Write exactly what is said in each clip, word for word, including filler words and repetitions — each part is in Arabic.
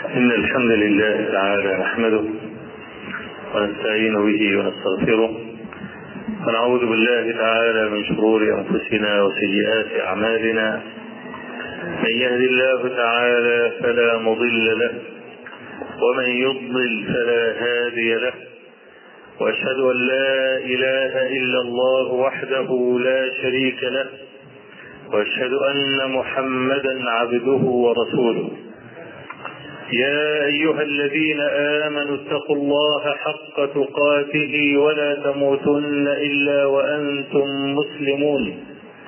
إن الحمد لله تعالى نحمده ونستعين به ونستغفره ونعوذ بالله تعالى من شرور أنفسنا وسيئات أعمالنا. من يهد الله تعالى فلا مضل له ومن يضلل فلا هادي له، وأشهد أن لا إله إلا الله وحده لا شريك له، وأشهد أن محمدا عبده ورسوله. يا أيها الذين آمنوا اتقوا الله حق تقاته ولا تموتن إلا وأنتم مسلمون.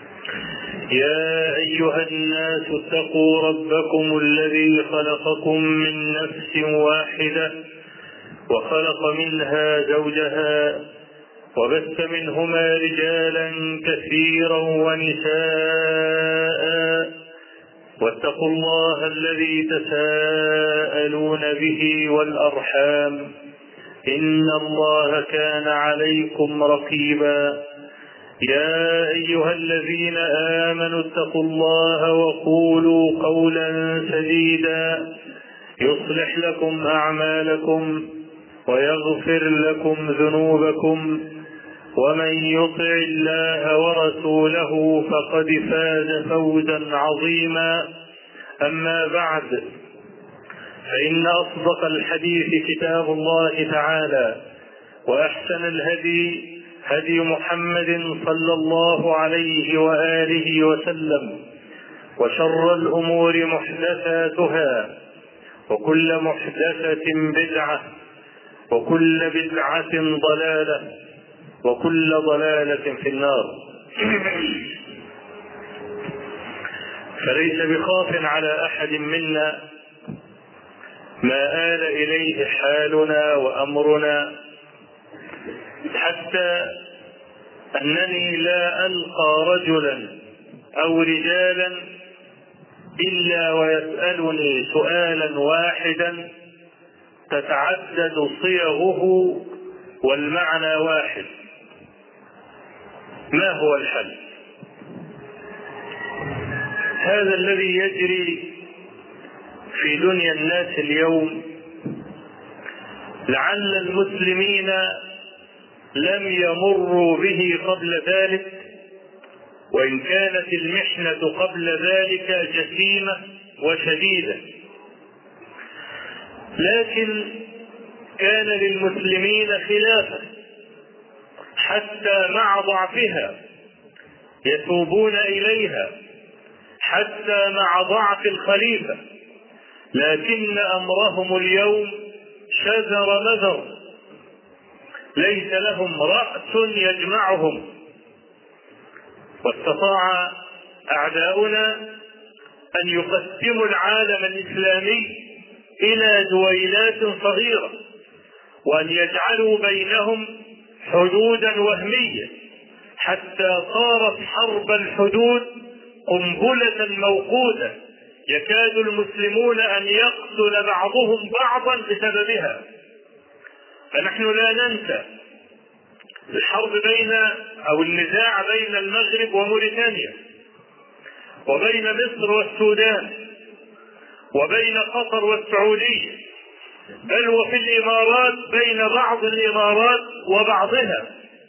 يا أيها الناس اتقوا ربكم الذي خلقكم من نفس واحدة وخلق منها زوجها وبث منهما رجالا كثيرا ونساء، واتقوا الله الذي تساءلون به والأرحام إن الله كان عليكم رقيبا. يا أيها الذين آمنوا اتقوا الله وقولوا قولا سديدا يصلح لكم أعمالكم ويغفر لكم ذنوبكم، ومن يطع الله ورسوله فقد فاز فوزا عظيما. أما بعد، فإن أصدق الحديث كتاب الله تعالى، وأحسن الهدي هدي محمد صلى الله عليه وآله وسلم، وشر الأمور محدثاتها، وكل محدثة بدعة، وكل بدعة ضلالة، وكل ضلالة في النار. فليس بخاف على أحد منا ما آل إليه حالنا وأمرنا، حتى أنني لا ألقى رجلا أو رجالا إلا ويسألني سؤالا واحدا تتعدد صيغه والمعنى واحد: ما هو الحل؟ هذا الذي يجري في دنيا الناس اليوم لعل المسلمين لم يمروا به قبل ذلك، وإن كانت المحنة قبل ذلك جسيمة وشديدة، لكن كان للمسلمين خلافة حتى مع ضعفها يتوبون إليها، حتى مع ضعف الخليفة، لكن أمرهم اليوم شذر مذر، ليس لهم رأس يجمعهم. واستطاع أعداؤنا أن يقسموا العالم الإسلامي إلى دويلات صغيرة، وأن يجعلوا بينهم حدودا وهمية، حتى صارت حرب الحدود قنبلة موقوتة يكاد المسلمون أن يقتل بعضهم بعضا بسببها. فنحن لا ننسى الحرب بين أو النزاع بين المغرب وموريتانيا، وبين مصر والسودان، وبين قطر والسعودية، بل وفي الإمارات بين بعض الإمارات وبعضها.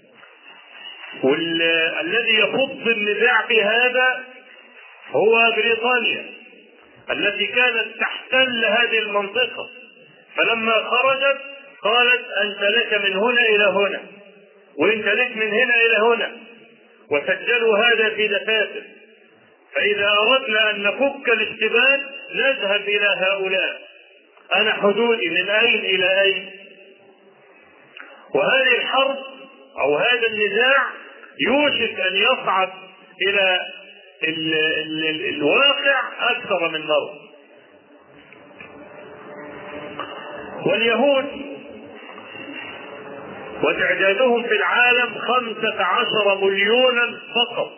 والذي يفض النزاع في هذا هو بريطانيا التي كانت تحتل هذه المنطقة، فلما خرجت قالت: أنت لك من هنا إلى هنا، وأنت لك من هنا إلى هنا، وسجلوا هذا في دفاتر. فإذا أردنا أن نفك الاشتباك نذهب إلى هؤلاء: أنا حدودي من أين إلى أين؟ وهذه الحرب أو هذا النزاع يوشك أن يصعد إلى ال ال ال الواقع أكثر من مرة. واليهود وتعدادهم في العالم خمسة عشر مليونا فقط،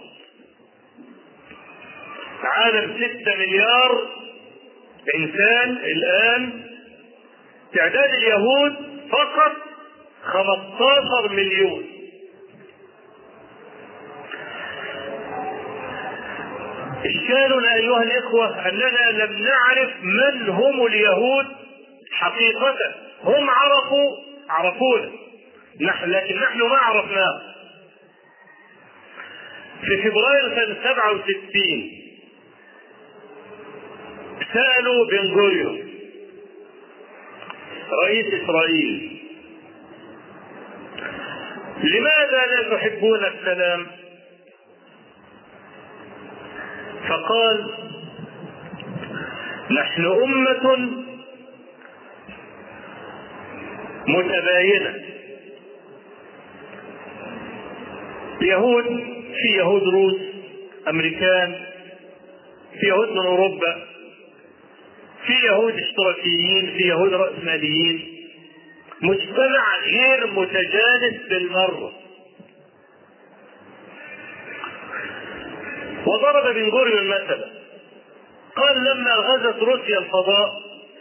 عالم ستة مليار إنسان الآن، تعداد اليهود فقط خمسة عشر مليون. إشكالنا أيها الإخوة أننا لم نعرف من هم اليهود حقيقة. هم عرفوا عرفونا نحن، لكن نحن ما عرفناه. في فبراير سنة سبعة وستين سألوا بن غوريون رئيس إسرائيل: لماذا لا تحبون السلام؟ فقال: نحن أمة متباينة، يهود، في يهود روس، أمريكان، في يهود من أوروبا، في يهود اشتراكيين، في يهود رأسماليين، مجتمع غير متجانس بالمرة. وضرب بن غوريون مثلا، قال: لما غزت روسيا الفضاء،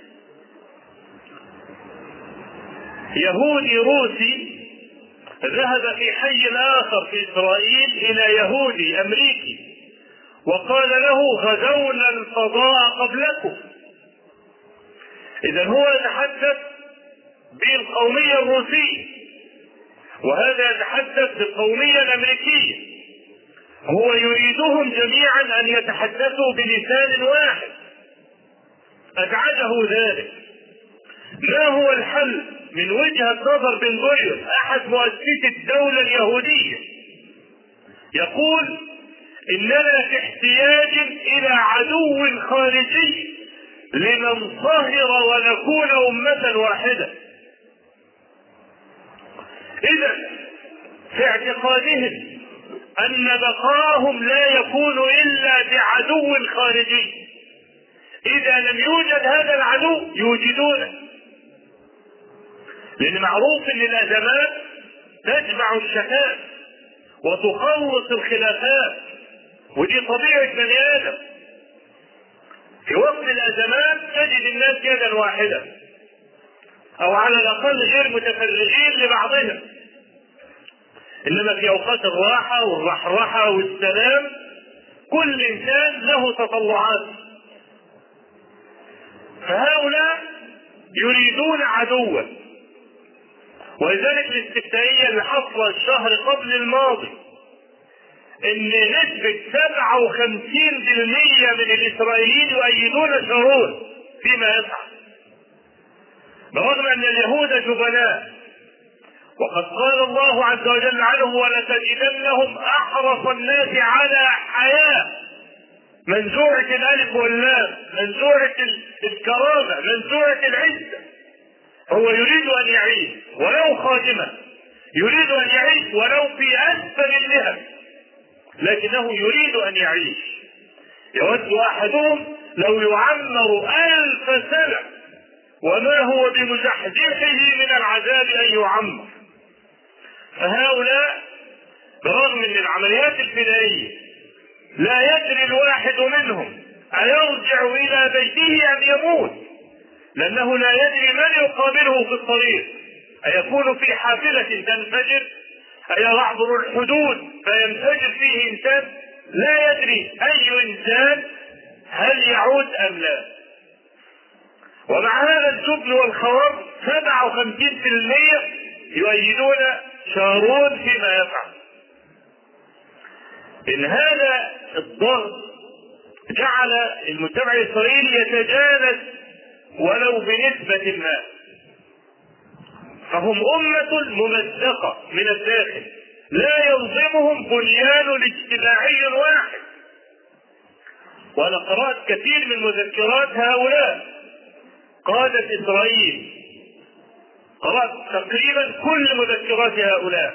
يهودي روسي ذهب في حي آخر في إسرائيل إلى يهودي أمريكي وقال له: غزونا الفضاء قبلكم. إذن هو يتحدث بالقومية الروسية وهذا يتحدث بالقومية الأمريكية، هو يريدهم جميعا أن يتحدثوا بلسان واحد. أزعجه ذلك. ما هو الحل من وجهة نظر بن غوريون أحد مؤسسي الدولة اليهودية؟ يقول: إننا في احتياج إلى عدو خارجي لننصهر ونكون أمة واحدة. إذا في اعتقادهم أن بقاهم لا يكون إلا بعدو خارجي، إذا لم يوجد هذا العدو يوجدونه، لأن معروف أن الأزمات تجمع الشتات وتخلص الخلافات، ودي طبيعة بني آدم. في وقت الأزمات تجد الناس يدا واحدة أو على الأقل غير متفرجين لبعضهم، إنما في أوقات الراحة والرحرحة والسلام كل إنسان له تطلعات. فهؤلاء يريدون عدوا، ولذلك الاستفتائية اللي حصل الشهر قبل الماضي ان نسبة سبعة وخمسين بالمئة من الاسرائيليين يؤيدون شارون فيما يفعل، برغم ان اليهود جبناء. وقد قال الله عز وجل عنهم: ولتجدنهم احرص الناس على حياة، منزوعة الالف واللام، منزوعة الكرامة، منزوعة العزة. هو يريد ان يعيش ولو خادما، يريد ان يعيش ولو في اسفل المهن، لكنه يريد ان يعيش. يود احدهم لو يعمر الف سنة وما هو بمزحزحه من العذاب ان يعمر. فهؤلاء برغم ان العمليات الفدائية لا يدري الواحد منهم أيرجع الى بيته ام يموت، لانه لا يدري من يقابله في الطريق، أيكون في حافلة تنفجر، أيعبر الحدود فينفجر فيه إنسان، لا يدري أي إنسان هل يعود أم لا. ومع هذا الجبن والخوار سبعة وخمسين بالمئة يؤيدون شارون فيما يفعل. إن هذا الضغط جعل المجتمع الإسرائيلي يتجانس ولو بنسبة ما، فهم أمة ممزقة من الداخل، لا ينظمهم بنيان اجتماعي واحد. وأنا قرأت كثير من مذكرات هؤلاء قادة إسرائيل، قرأت تقريبا كل مذكرات هؤلاء،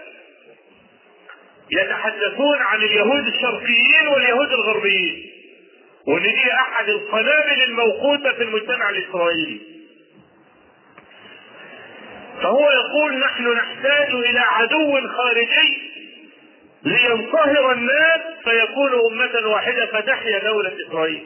يتحدثون عن اليهود الشرقيين واليهود الغربيين، وان دي احد القنابل الموقوتة في المجتمع الاسرائيلي. فهو يقول: نحن نحتاج الى عدو خارجي لينصهر الناس فيكون امة واحدة فتحيا دولة اسرائيل.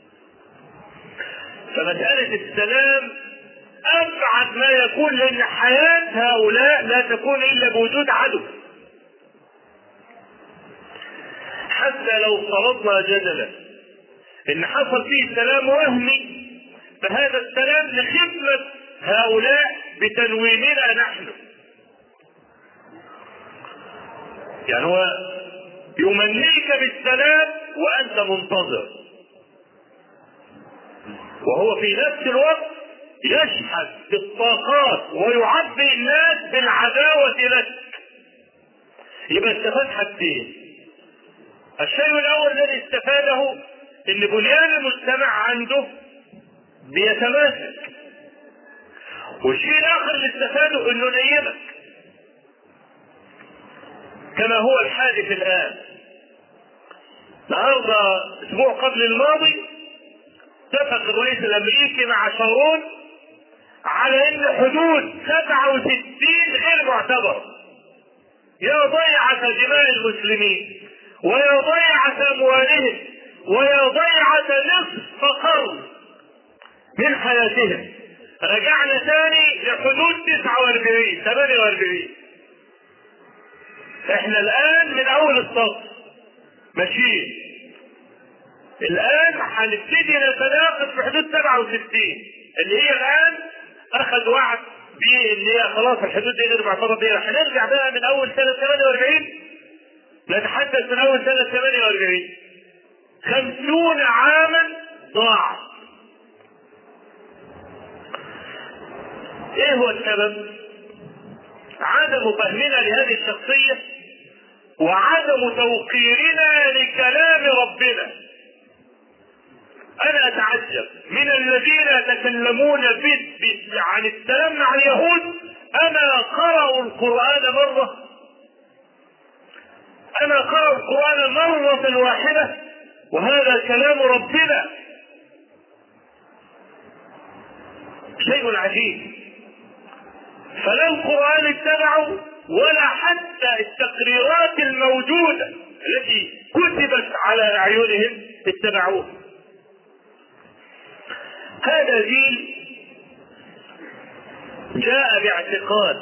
فمسألة السلام ابعد ما يكون، لان حياة هؤلاء لا تكون الا بوجود عدو. حتى لو فرضنا جدلا ان حصل فيه سلام وهمي، فهذا السلام لخدمة هؤلاء بتنويمنا نحن. يعني هو يمنيك بالسلام وانت منتظر، وهو في نفس الوقت يشحذ بالطاقات ويعبي الناس بالعداوة لك. يبقى استفاد حاجتين. الشيء الاول الذي استفاده ان بنيان المجتمع عنده بيتماسك، والشيء الاخر اللي استفاده انه نيمك كما هو الحادث الان. النهارده اسبوع قبل الماضي اتفق الرئيس الامريكي مع شارون على ان حدود سبعة وستين غير معتبرة، يا ضيعة دماء المسلمين ويا ضيعة اموالهم ويا ضيعة نصف قرن من حياتهم. رجعنا ثاني لحدود تسعة واربعين ثمانية واربعين. احنا الان من اول الصف ماشيين، الان هنبتدي نتناقش في حدود سبعة وستين اللي هي الان اخذ وعد بيه اللي هي خلاص الحدود دي غير معتبره بيها. هنرجع بقى من اول سنه ثمانية واربعين، نتحدث من اول سنه ثمانية واربعين. خمسون عاما ضاعت. ايه هو السبب؟ عدم فهمنا لهذه الشخصيه وعدم توقيرنا لكلام ربنا. انا اتعجب من الذين يتكلمون عن السلام مع اليهود. انا قرأوا القرآن مرة انا قرأوا القرآن مرة واحدة وهذا كلام ربنا. شيء عجيب. فلا القرآن اتبعوا ولا حتى التقريرات الموجودة التي كتبت على اعينهم اتبعوها. هذا جيل جاء باعتقاد.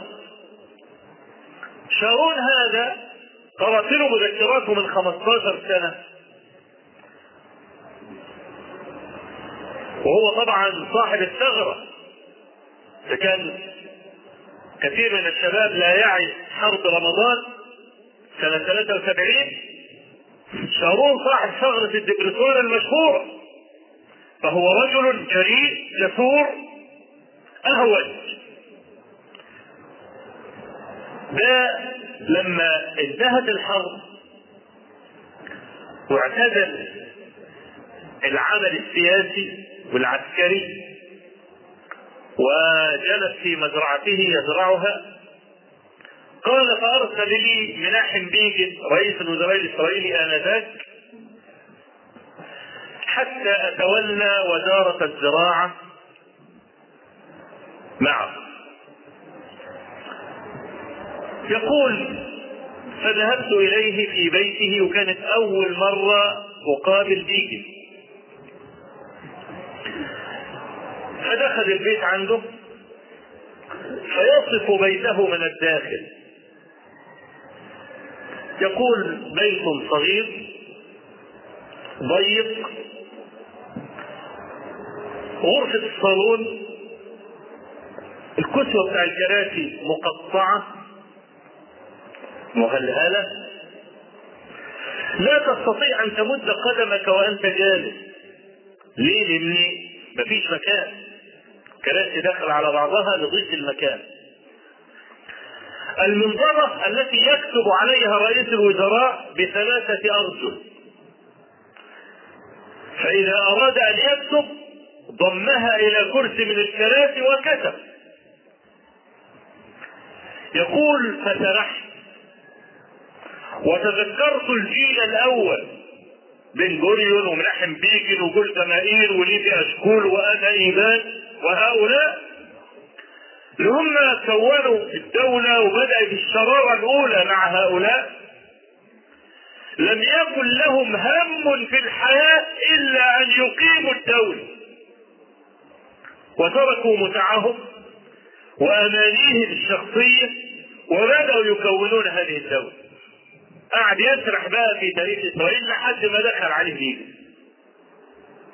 شارون هذا قرأت له مذكراته من خمستاشر سنة، وهو طبعا صاحب الثغرة. فكان كثير من الشباب لا يعي حرب رمضان سنة ثلاثة وسبعين. شارون صاحب ثغرة الدبرسون المشهورة، فهو رجل جريء جسور اهوج. ده لما انتهت الحرب واعتزل العمل السياسي والعسكري وجلس في مزرعته يزرعها، قال فارسل لي مناحم بيجن رئيس الوزراء الاسرائيلي انذاك حتى اتولى وزارة الزراعة معه. يقول فذهبت اليه في بيته وكانت اول مرة اقابل بيجن. فدخل البيت عنده فيصف بيته من الداخل. يقول بيت صغير ضيق، غرفة الصالون الكسوة بتاع الكراسي مقطعة مهلهلة، لا تستطيع ان تمد قدمك وانت جالس. ليه؟ لان مفيش مكان، كراسي داخل على بعضها لضيق المكان. المنظرة التي يكتب عليها رئيس الوزراء بثلاثة ارجل، فاذا اراد ان يكتب ضمها الى كرسي من الكراسي وكتب. يقول فسرحت وتذكرت الجيل الاول بن جوريون ومناحم بيجن وجولدا مائير وليدي اشكول وانا ايمان وهؤلاء اللي هم كونوا الدولة وبدأت الشرارة الاولى مع هؤلاء. لم يكن لهم هم في الحياة الا ان يقيموا الدولة، وتركوا متعهم وامانيهم الشخصية وبدأوا يكونون هذه الدولة. قاعد يسرح بقى في تاريخ اسرائيل لحد ما دخل عليه بيجن.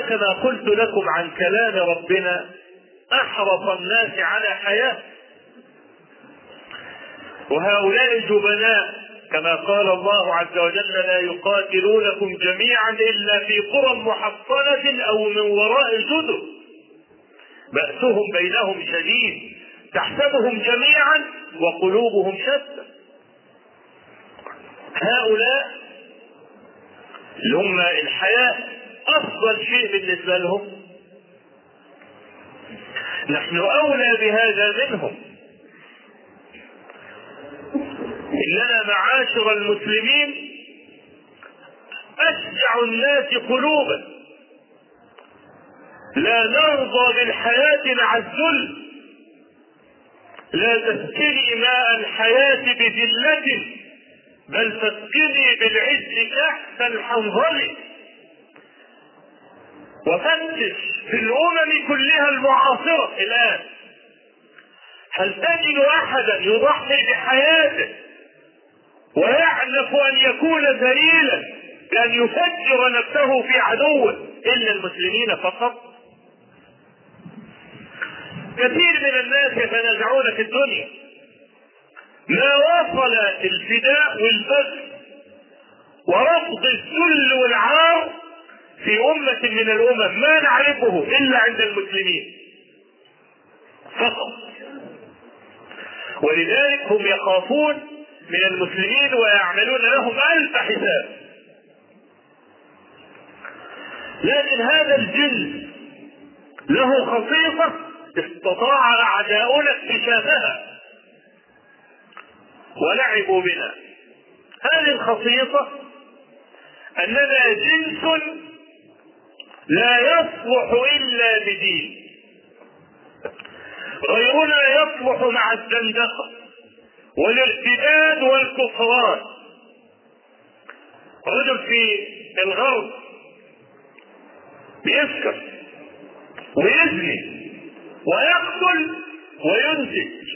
كما قلت لكم عن كلام ربنا أحرص الناس على حياة، وهؤلاء جبناء كما قال الله عز وجل: لا يقاتلونكم جميعا إلا في قرى محصنة أو من وراء جدر بأسهم بينهم شديد تحسبهم جميعا وقلوبهم شتى. هؤلاء اللي هم الحياة أفضل شيء بالنسبة لهم، نحن أولى بهذا منهم. إننا معاشر المسلمين أشجع الناس قلوبا، لا نرضى بالحياة مع الذل، لا تسقني ماء الحياة بذلة بل تسقني بالعز كأس الحنظل. وفتش في الأمم كلها المعاصرة الآن، هل تجد أحدا يضحي بحياته ويعنف أن يكون ذليلا بأن يفجر نفسه في عدو إلا المسلمين فقط؟ كثير من الناس يتنازعون في الدنيا، ما وصل الفداء والبذل ورفض الذل والعار في أمة من الأمم ما نعرفه إلا عند المسلمين فقط. ولذلك هم يخافون من المسلمين ويعملون لهم ألف حساب. لكن هذا الجن له خصيصة استطاع أعداؤنا اكتشافها ولعبوا بنا. هذه الخصيصة أننا جنس لا يصلح إلا بدين، غيرنا يصلح مع الزندقة والارتداد والكفران. رجل في الغرب بيسكر ويزني ويقتل وينتج،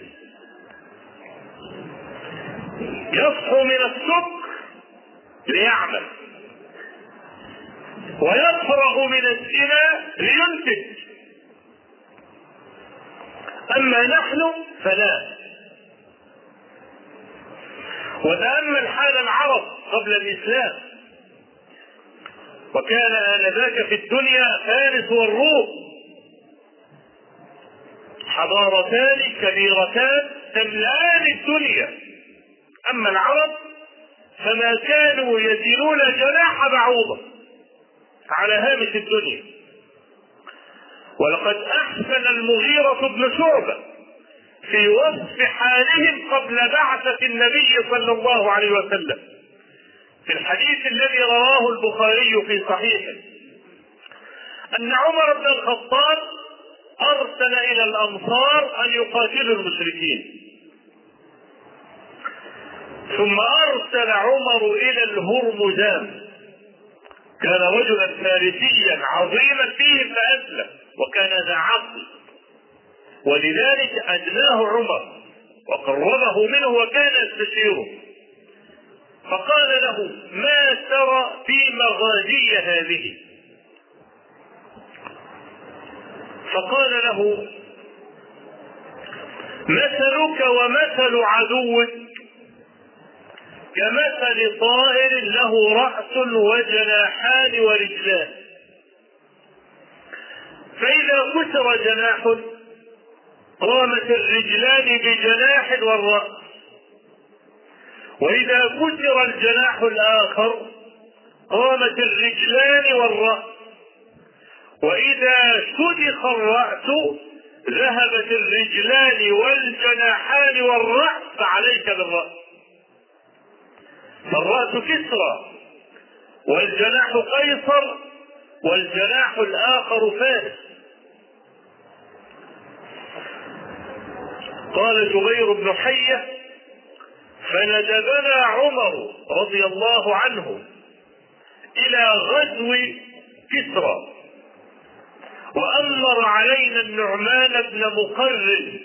يصحو من السكر ليعمل ويفرغ من الزنا لينتج. أما نحن فلا. وتأمل حال العرب قبل الإسلام، وكان آنذاك في الدنيا فارس والروم، حضارتان كبيرتان تملأان الدنيا. أما العرب فما كانوا يزنون جناح بعوضة على هامش الدنيا. ولقد أحسن المغيرة بن شعبة في وصف حالهم قبل بعثة النبي صلى الله عليه وسلم في الحديث الذي رواه البخاري في صحيحه أن عمر بن الخطاب أرسل إلى الأنصار أن يقاتلوا المشركين، ثم أرسل عمر إلى الهرمزان، كان رجلا فارسيا عظيما فيهم فأسلم وكان ذا عقل، ولذلك أدناه عمر وقربه منه وكان يستشيره، فقال له: ما ترى في مغازي هذه؟ فقال له: مثلك ومثل عدوك كمثل طائر له رأس وجناحان ورجلان، فإذا كسر جناح قامت الرجلان بجناح والرأس، وإذا كسر الجناح الآخر قامت الرجلان والرأس، وإذا شدخ الرأس ذهبت الرجلان والجناحان والرأس، فعليك بالرأس. فالرأس كسرى والجناح قيصر والجناح الآخر فارس. قال جبير بن حية: فندبنا عمر رضي الله عنه إلى غزو كسرى، وأمر علينا النعمان بن مقرن،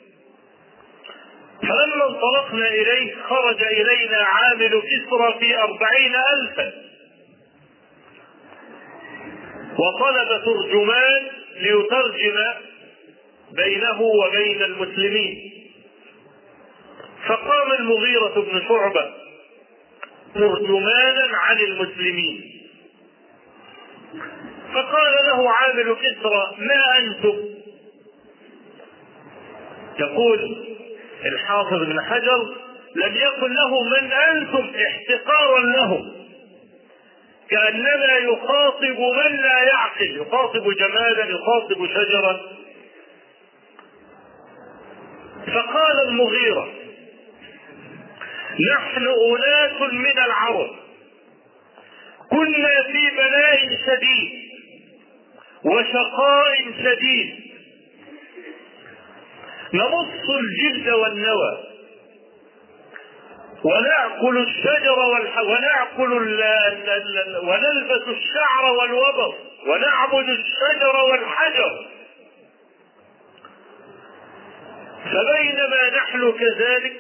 فلما انطلقنا إليه خرج إلينا عامل كسرى في أربعين ألفا، وطلب ترجمان ليترجم بينه وبين المسلمين. فقام المغيرة بن شعبة ترجمانا عن المسلمين، فقال له عامل كسرى: ما أنتم؟ يقول الحافظ بن حجر: لم يكن له من أنتم احتقارا له، كأنما يخاطب من لا يعقل، يخاطب جمالا، يخاطب شجرا. فقال المغيرة: نحن أناس من العرب كنا في بلاء شديد وشقاء شديد، نمص الجلد والنوى ونأكل الشجر والح... ونأكل ال... ال... ال... ونلبس الشعر والوبر ونعبد الشجر والحجر. فبينما نحن كذلك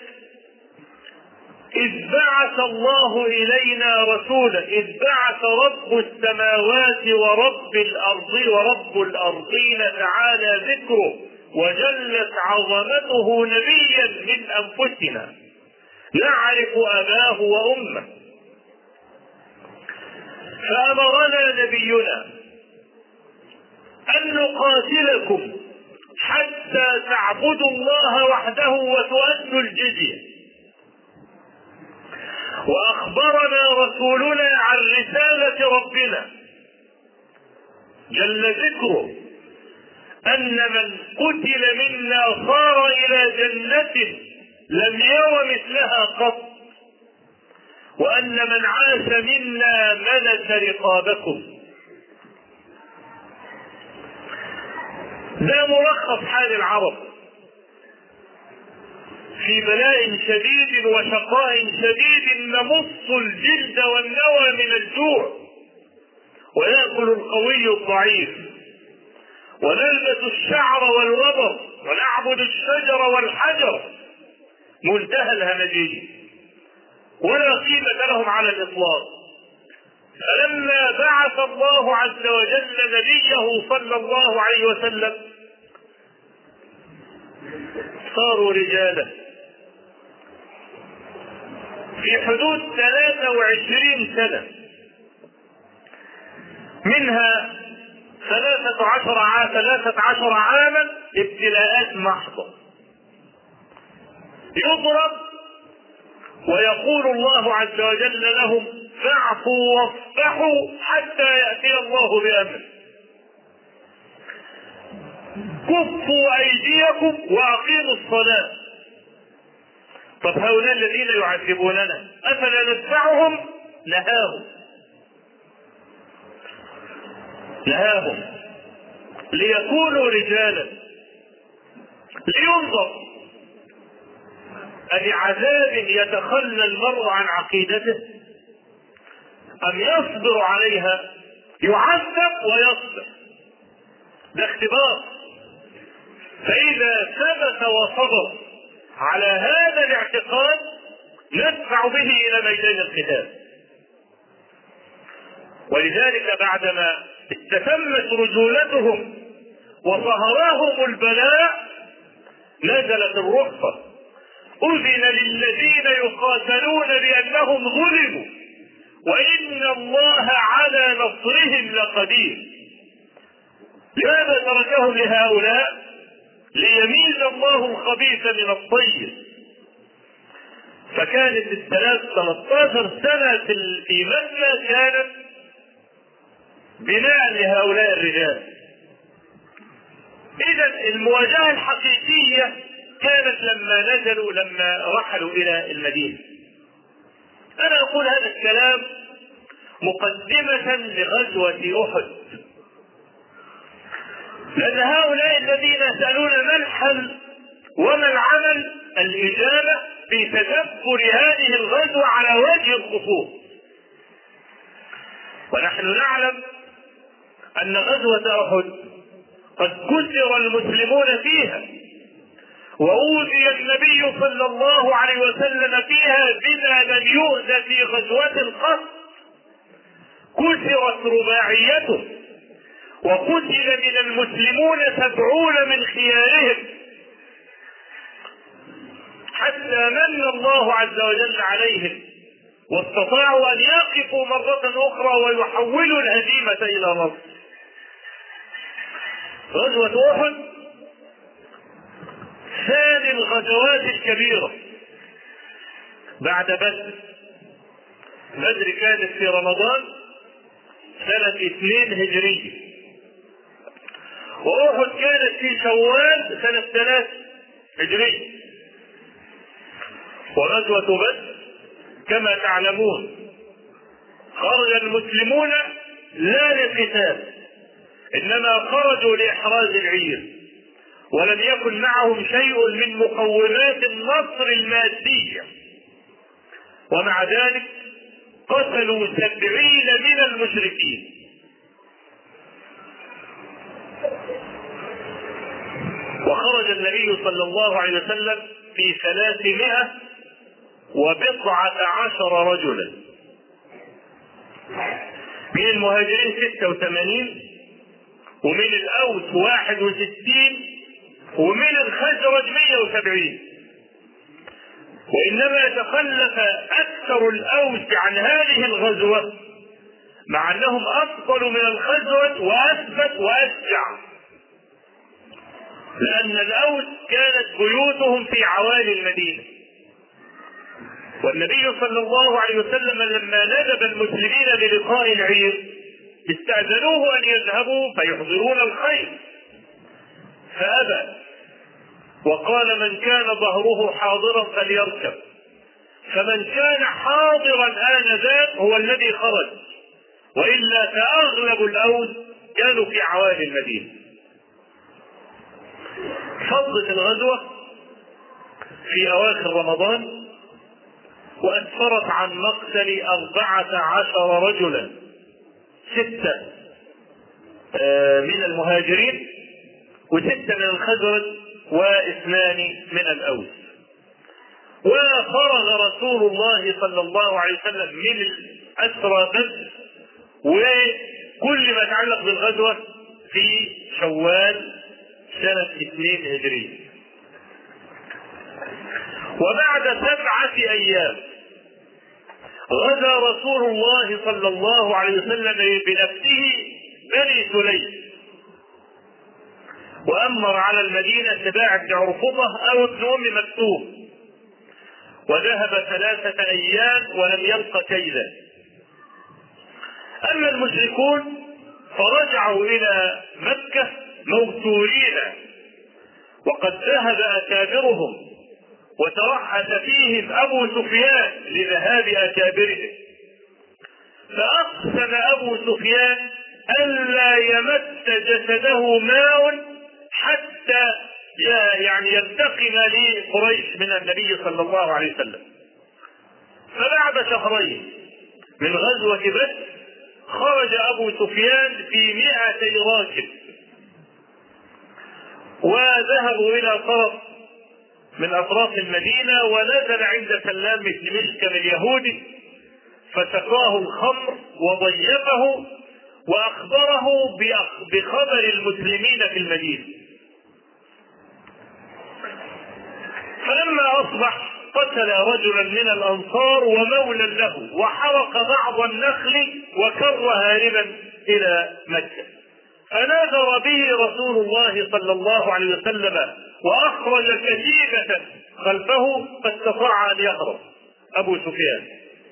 إذ بعث الله إلينا رسولا، إذ بعث رب السماوات ورب الأرض ورب الأرضين تعالى ذكره وجلت عظمته نبيا من أنفسنا نعرف أباه وأمه، فأمرنا نبينا أن نقاتلكم حتى تعبدوا الله وحده وتؤدوا الجزية. وأخبرنا رسولنا عن رسالة ربنا جل ذكره أن من قتل منا صار إلى جنة لم ير مثلها قط، وأن من عاش منا ملك رقابكم. ده ملخص حال العرب في بلاء شديد وشقاء شديد، نمص الجلد والنوى من الجوع ويأكل القوي الضعيف ونلبس الشعر والوبر ونعبد الشجر والحجر، منتهى الهمجية ولا قيمة لهم على الإطلاق. فلما بعث الله عز وجل نبيه صلى الله عليه وسلم صاروا رجالا في حدود ثلاثة وعشرين سنة، منها ثلاثة عشر عام ثلاثة عشر عاما ابتلاءات محضة، يضرب ويقول الله عز وجل لهم: فاعفوا واصفحوا حتى يأتي الله بأمره، كفوا أيديكم وأقيموا الصلاة. طب هؤلاء الذين يعذبوننا أفلا ندفعهم؟ نهاهم نهاهم ليكونوا رجالا، لينظر أبعذاب يتخلى المرء عن عقيدته أم يصبر عليها؟ يعذب ويصبر، ده اختبار. فإذا ثبت وصبر على هذا الاعتقاد ندفع به إلى ميدان القتال. ولذلك بعدما استتمت رجولتهم وصهراهم البلاء نزلت الرخصة: أذن للذين يقاتلون بأنهم ظلموا وإن الله على نصرهم لقدير. لماذا تركهم لهؤلاء؟ ليميز الله الخبيث من الطيب. فكانت الثلاث ثلاث عشر سنة في مكة كانت بناء لهؤلاء الرجال. إذا المواجهة الحقيقية كانت لما نزلوا لما رحلوا إلى المدينة. أنا أقول هذا الكلام مقدمة لغزوة أحد، لأن هؤلاء الذين يسألون ما الحل وما العمل، الإجابة في تدبر هذه الغزوة على وجه الخصوص. ونحن نعلم أن غزوة أحد قد كسر المسلمون فيها، وأوذي النبي صلى الله عليه وسلم فيها بما لم يؤذ في غزوة قط. كسرت رباعيته وقتل من المسلمون سبعون من خيارهم، حتى من الله عز وجل عليهم واستطاعوا أن يقفوا مرة أخرى ويحولوا الهزيمة إلى نصر. غزوة أحد ثاني الغزوات الكبيرة بعد بدر. بدر كانت في رمضان سنة اثنين هجرية، وأحد كانت في شوال سنة ثلاث هجرية. وغزوة بدر كما تعلمون خرج المسلمون لا للقتال، إنما خرجوا لإحراز العير، ولم يكن معهم شيء من مقومات النصر المادية، ومع ذلك قتلوا سبعين من المشركين. وخرج النبي صلى الله عليه وسلم في ثلاثمائة وبضعة عشر رجلا، من المهاجرين ستة وثمانين، ومن الأوس واحد وستين، ومن الخزرج مئة وسبعين. وإنما تخلف أكثر الأوس عن هذه الغزوة، مع أنهم أفضل من الخزرج وأثبت وأشجع، لأن الأوس كانت بيوتهم في عوالي المدينة، والنبي صلى الله عليه وسلم لما ندب المسلمين للقاء العير استأذنوه أن يذهبوا فيحضرون الخير، فأبى، وقال من كان ظهره حاضرا فليركب. فمن كان حاضرا آنذاك هو الذي خرج، وإلا فأغلب الأوس كانوا في عوالي المدينة. فضت الغزوة في أواخر رمضان، وأسفرت عن مقتل أربعة عشر رجلا، ستة من المهاجرين وستة من الخزرج واثنان من الأوس. وفرغ رسول الله صلى الله عليه وسلم من الأسرى بدر وكل ما يتعلق بالغزوة في شوال سنة اثنين هجرية. وبعد سبعة أيام غزا رسول الله صلى الله عليه وسلم بنفسه بني سليم، وأمر على المدينة تباع بن عرفطة أو ابن أم مكتوم، وذهب ثلاثة أيام ولم يلق كيدا. أما المشركون فرجعوا إلى مكة موتورين، وقد ذهب أكابرهم وترحس فيهم أبو سفيان لذهاب أكابرهم، فأقسم أبو سفيان ألا يمس جسده ماء حتى يعني ينتقم لقريش من النبي صلى الله عليه وسلم. فبعد شهرين من غزوة بدر خرج أبو سفيان في مئتي راكب، وذهبوا إلى طرف من أطراف المدينة، ونزل عند سلام بن مشكم اليهودي فسقاه الخمر وضيفه وأخبره بخبر المسلمين في المدينة. فلما أصبح قتل رجلا من الأنصار ومولا له، وحرق بعض النخل وكر هاربا إلى مكة، فنادر به رسول الله صلى الله عليه وسلم وأخرج كتيبة خلفه فاستطاع أن يهرب أبو سفيان.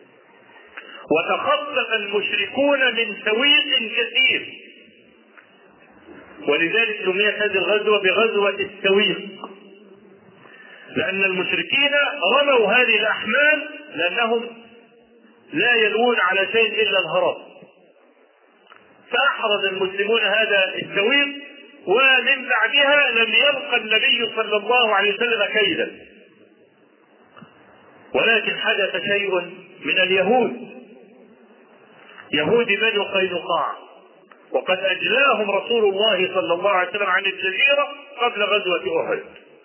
وتخطف المشركون من سويق كثير، ولذلك سميت هذه الغزوة بغزوة السويق، لأن المشركين رموا هذه الأحمال لأنهم لا يلوون على شيء إلا الهرب، فأحرز المسلمون هذا السويق، ومن بعدها لم يلقى النبي صلى الله عليه وسلم كيدا. ولكن حدث شيء من اليهود، يهود بنو قينقاع، وقد أجلاهم رسول الله صلى الله عليه وسلم عن الجزيرة قبل غزوة أحد.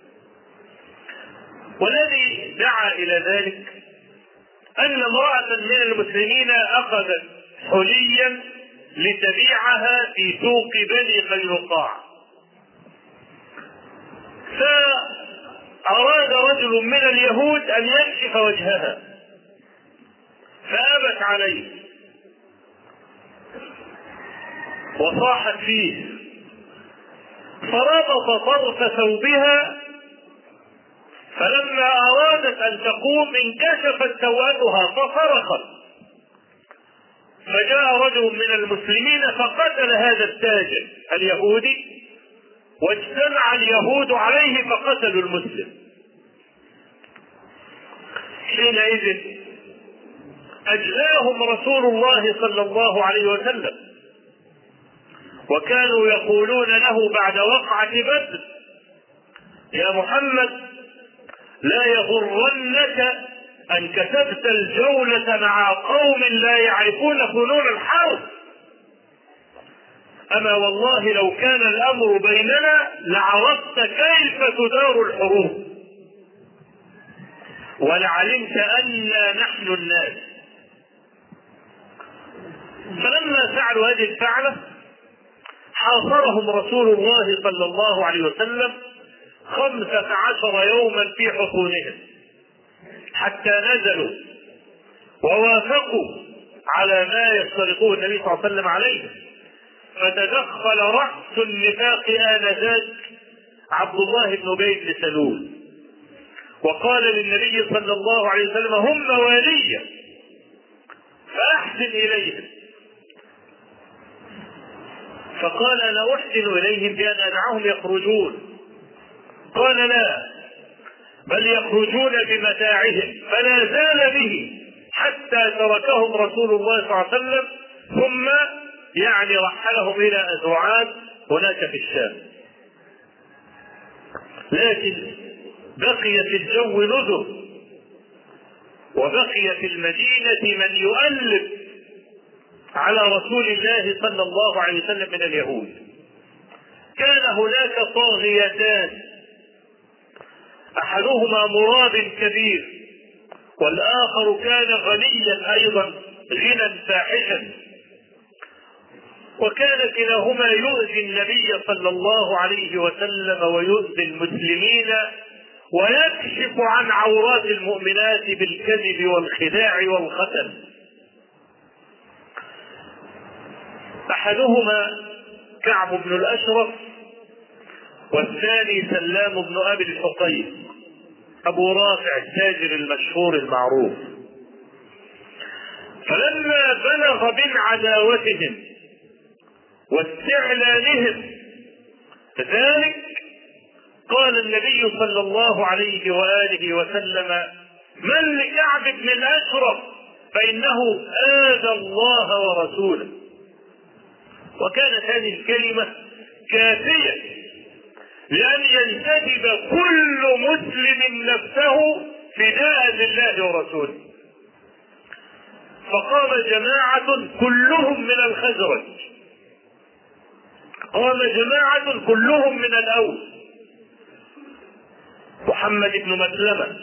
والذي دعا إلى ذلك أن امرأة من المسلمين أخذت حليا لتبيعها في سوق بني قينقاع. فأراد رجل من اليهود أن يكشف وجهها فأبت عليه وصاحت فيه، فربط طرف ثوبها، فلما أرادت أن تقوم انكشفت سوءتها فصرخت، فجاء رجل من المسلمين فقتل هذا التاجر اليهودي، واجتمع اليهود عليه فقتلوا المسلم. حينئذ أجلاهم رسول الله صلى الله عليه وسلم، وكانوا يقولون له بعد وقعة بدر: يا محمد لا يغرنك أن كتبت الجولة مع قوم لا يعرفون فنون الحرب، أما والله لو كان الأمر بيننا لعرفت كيف تدار الحروب ولعلمت أننا نحن الناس. فلما فعلوا هذه الفعلة حاصرهم رسول الله صلى الله عليه وسلم خمسة عشر يوما في حصونهم حتى نزلوا ووافقوا على ما يشترطه النبي صلى الله عليه وسلم عليه. فتدخل رأس النفاق آنذاك عبد الله بن أبي بن سلول، وقال للنبي صلى الله عليه وسلم: هم موالي فأحسن إليهم. فقال: أنا أحسن إليهم بأن أدعهم يخرجون. قال: لا، بل يخرجون بمتاعهم. فلا زال به حتى تركهم رسول الله صلى الله عليه وسلم، ثم يعني رحلهم إلى أذرعات هناك في الشام. لكن بقي في الجو نذر، وبقي في المدينة من يؤلف على رسول الله صلى الله عليه وسلم من اليهود. كان هناك طاغيتان، أحدهما مراب كبير، والآخر كان غنيا أيضا غنى فاحشا، وكان كلاهما يؤذي النبي صلى الله عليه وسلم ويؤذي المسلمين ويكشف عن عورات المؤمنات بالكذب والخداع والختم. أحدهما كعب بن الأشرف، والثاني سلام بن أبي الحقيق أبو رافع التاجر المشهور المعروف. فلما بلغ من عداوتهم واستعلانهم ذلك قال النبي صلى الله عليه وآله وسلم: من لكعب بن الأشرف فإنه آذى الله ورسوله. وكانت هذه الكلمة كافية لأن ينتدب كل مسلم نفسه فداء لله ورسوله. فقام جماعة كلهم من الخزرج، قام جماعة كلهم من الأوس: محمد بن مسلمة،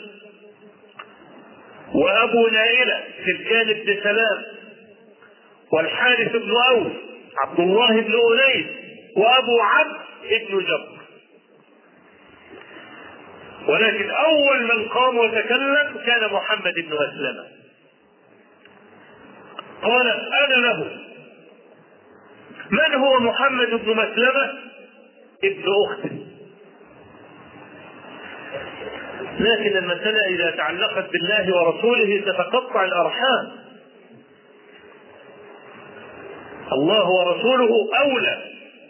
وأبو نائلة سلكان بن سلام، والحارث بن أوس عبد الله بن أنيس، وأبو عبد بن جبر. ولكن أول من قام وتكلم كان محمد بن مسلمة. قال: أنا له. من هو محمد بن مسلمة؟ ابن أخته. لكن المسألة إذا تعلقت بالله ورسوله تتقطع الأرحام. الله ورسوله أولى،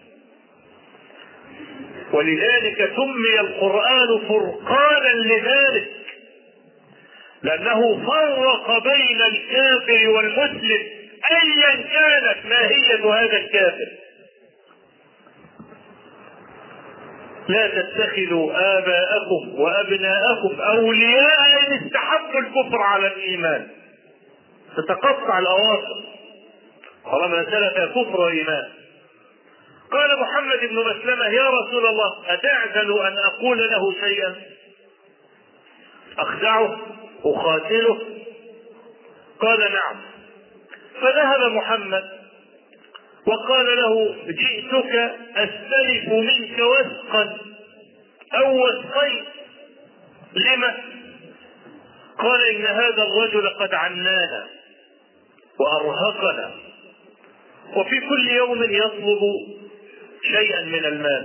ولذلك سمي القرآن فرقانا لذلك، لأنه فرق بين الكافر والمسلم أيا كانت ماهية هذا الكافر. لا تتخذوا آباءكم وأبناءكم أولياء إن استحبوا الكفر على الإيمان. تتقطع الأواصر طالما سلك كفر وإيمان. قال محمد بن مسلمة: يا رسول الله، أتعزل أن أقول له شيئا أخدعه أقاتله؟ قال: نعم. فذهب محمد وقال له جئتك أستلف منك وثقا أو وثقين. لما؟ قال إن هذا الرجل قد عنانا وأرهقنا، وفي كل يوم يطلب شيئا من المال.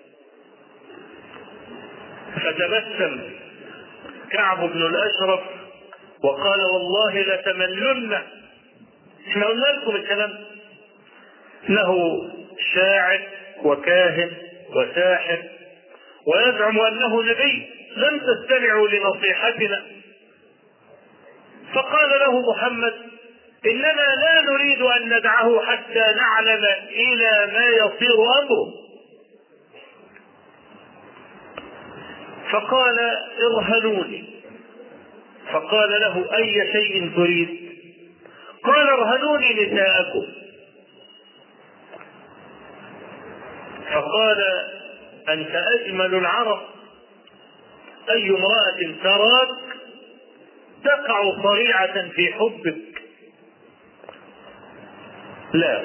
فتبسم كعب بن الأشرف وقال والله لتملن. احنا قلنا لكم الكلام، انه شاعر وكاهن وساحر ويزعم انه نبي، لم تستمعوا لنصيحتنا. فقال له محمد اننا لا نريد ان ندعه حتى نعلم الى ما يصير امره. فقال ارهنوني. فقال له اي شيء تريد؟ قال ارهنوني نساءكم. فقال انت اجمل العرب، اي امرأة تراك تقع صريعة في حبك. لا.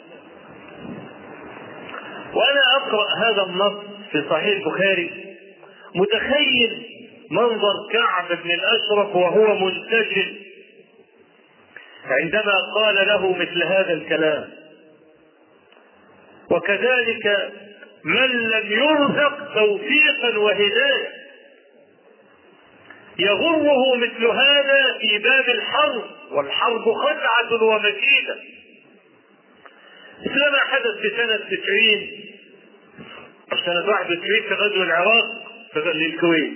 وانا اقرأ هذا النص في صحيح البخاري متخيل منظر كعب بن الاشرف وهو منتجل عندما قال له مثل هذا الكلام. وكذلك من لم يرزق توفيقا وهداية يغره مثل هذا في باب الحرب، والحرب خدعة ومكيدة. مثل ما حدث في سنة تسعين سنة واحد وتسعين في غزو العراق للكويت.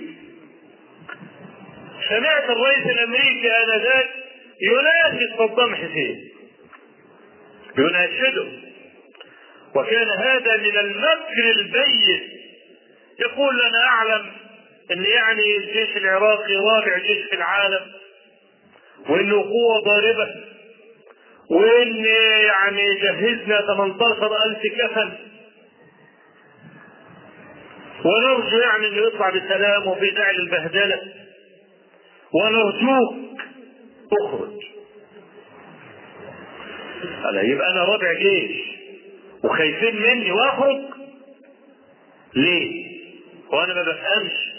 سمعت الرئيس الامريكي انذاك يناشد صدام حسين، يناشده، وكان هذا من المكر البين. يقول انا اعلم ان يعني الجيش العراقي رابع جيش في العالم، وانه قوة ضاربة، وان يعني جهزنا ثمانية عشر ألف كفن، ونرجو يعني انه يطلع بسلام وفي داعي للبهدلة، ونرجوك اخرج. قال يبقى انا رابع جيش وخايفين مني واخرج ليه؟ وانا ما بفهمش.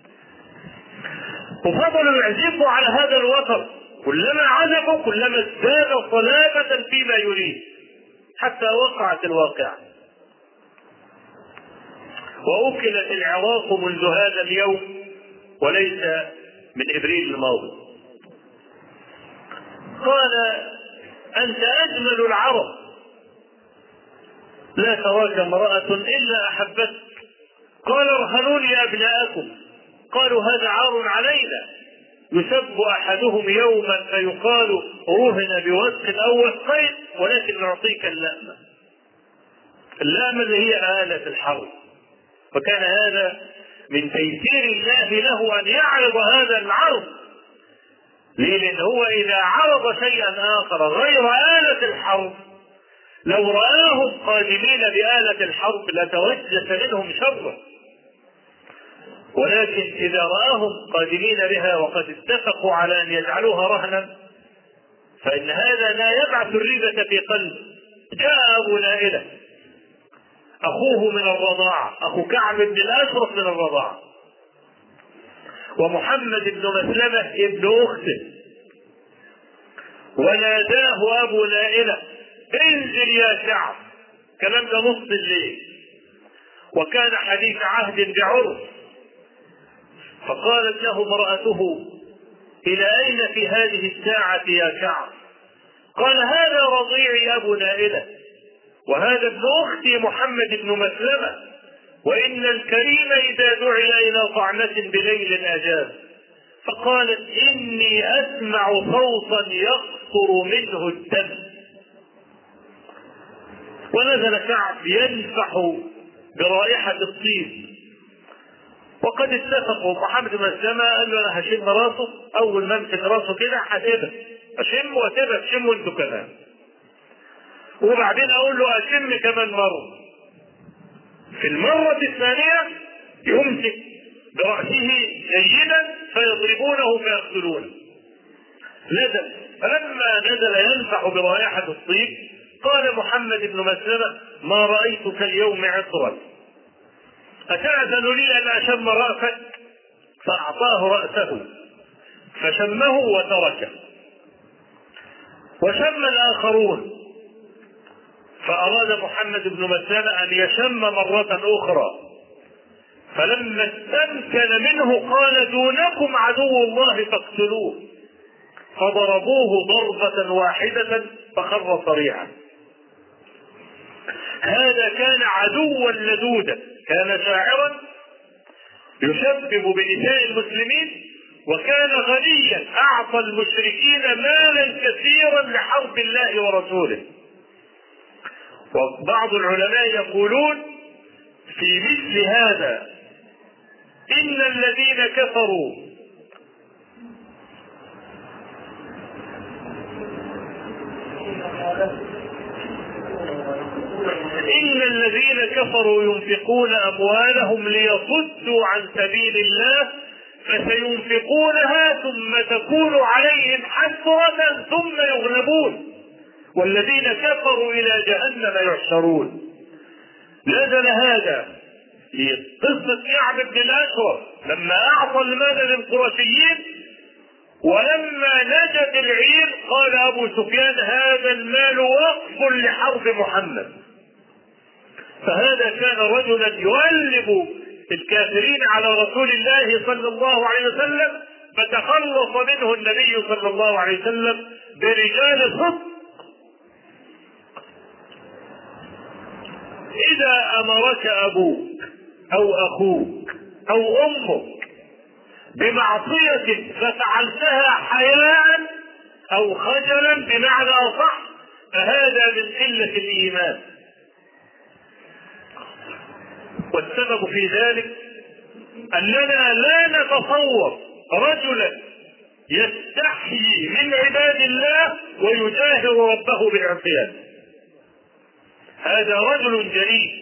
وفضلوا يعزفوا على هذا الوتر، كلما عزفوا كلما ازداد صلابة فيما يريد، حتى وقعت الواقعة وأكلت العراق منذ هذا اليوم وليس من إبريل الماضي. قال أنت أجمل العرب، لا تراك امرأة إلا أحبتك. قال ارهنوني أبناءكم. قالوا هذا عار علينا، يسب أحدهم يوما فيقال رهن بوثق أو وثقين، ولكن نعطيك اللأمة. اللأمة اللي هي آلة الحرب. وكان هذا من تيسير الله له أن يعرض هذا العرض. ليه؟ لأن هو إذا عرض شيئا آخر غير آلة الحرب لو رآهم قادمين بآلة الحرب لتوجس منهم شره، ولكن إذا رآهم قادمين بها وقد اتفقوا على أن يجعلوها رهنا فإن هذا لا يبعث الريبة في قلبه. جاء أبو نائلة أخوه من الرضاعة، أخو كعب بن الأشرف من الرضاعة، ومحمد بن مسلمة ابن أخته، وناداه أبو نائلة انزل يا كعب. كلام ده نص الليل، وكان حديث عهد بعرف. فقالت له امرأته إلى أين في هذه الساعة يا كعب؟ قال هذا رضيعي أبو نائلة، وهذا ابن أختي محمد بن مسلمة، وإن الكريم إذا دعي إلى طعنة بليل أجاب. فقالت إني أسمع صوتا يقطر منه الدم. ونزل كعب ينفح برائحة الطيب، وقد اتفقوا. محمد بن مسلمة قال له أنا هشم راسه، أول ما امسك راسه كده هسيبه، أشم وأسيبه، تشموا أنتوا كمان، وبعدين أقول له أشم كمان مرة. في المرة الثانية يمسك برأسه جيدا فيضربونه فيقتلونه. نزل، فلما نزل ينفح برائحة الطيب قال محمد بن مسلمة: ما رأيتك اليوم عطرا، أتأذن لي أن أشم رأسك؟ فأعطاه رأسه فشمه وتركه. وشم الآخرون، فأراد محمد بن مسلمة أن يشم مرة أخرى، فلما استمكن منه قال: دونكم عدو الله فاقتلوه، فضربوه ضربة واحدة فخر صريعا. هذا كان عدوا لدودا، كان شاعرا يشبب بنساء المسلمين، وكان غنيا أعطى المشركين مالا كثيرا لحرب الله ورسوله. وبعض العلماء يقولون في مثل هذا: إن الذين كفروا إن الذين كفروا ينفقون أموالهم ليصدوا عن سبيل الله فسينفقونها ثم تكون عليهم حسرة ثم يغلبون والذين كفروا إلى جهنم يحشرون. نزل هذا في قصة كعب بن الأشرف لما أعطى المال للقرشيين، ولما نجت العير قال أبو سفيان: هذا المال وقف لحرب محمد. فهذا كان رجلا يؤلب الكافرين على رسول الله صلى الله عليه وسلم، فتخلص منه النبي صلى الله عليه وسلم برجال صدق. إذا أمرك أبوك أو أخوك أو أمك بمعصية ففعلتها حياء أو خجلا بمعنى أصح، فهذا من قلة الإيمان. والسبب في ذلك أننا لا نتصور رجلا يستحيي من عباد الله ويجاهر ربه بالعصيان. هذا رجل جليل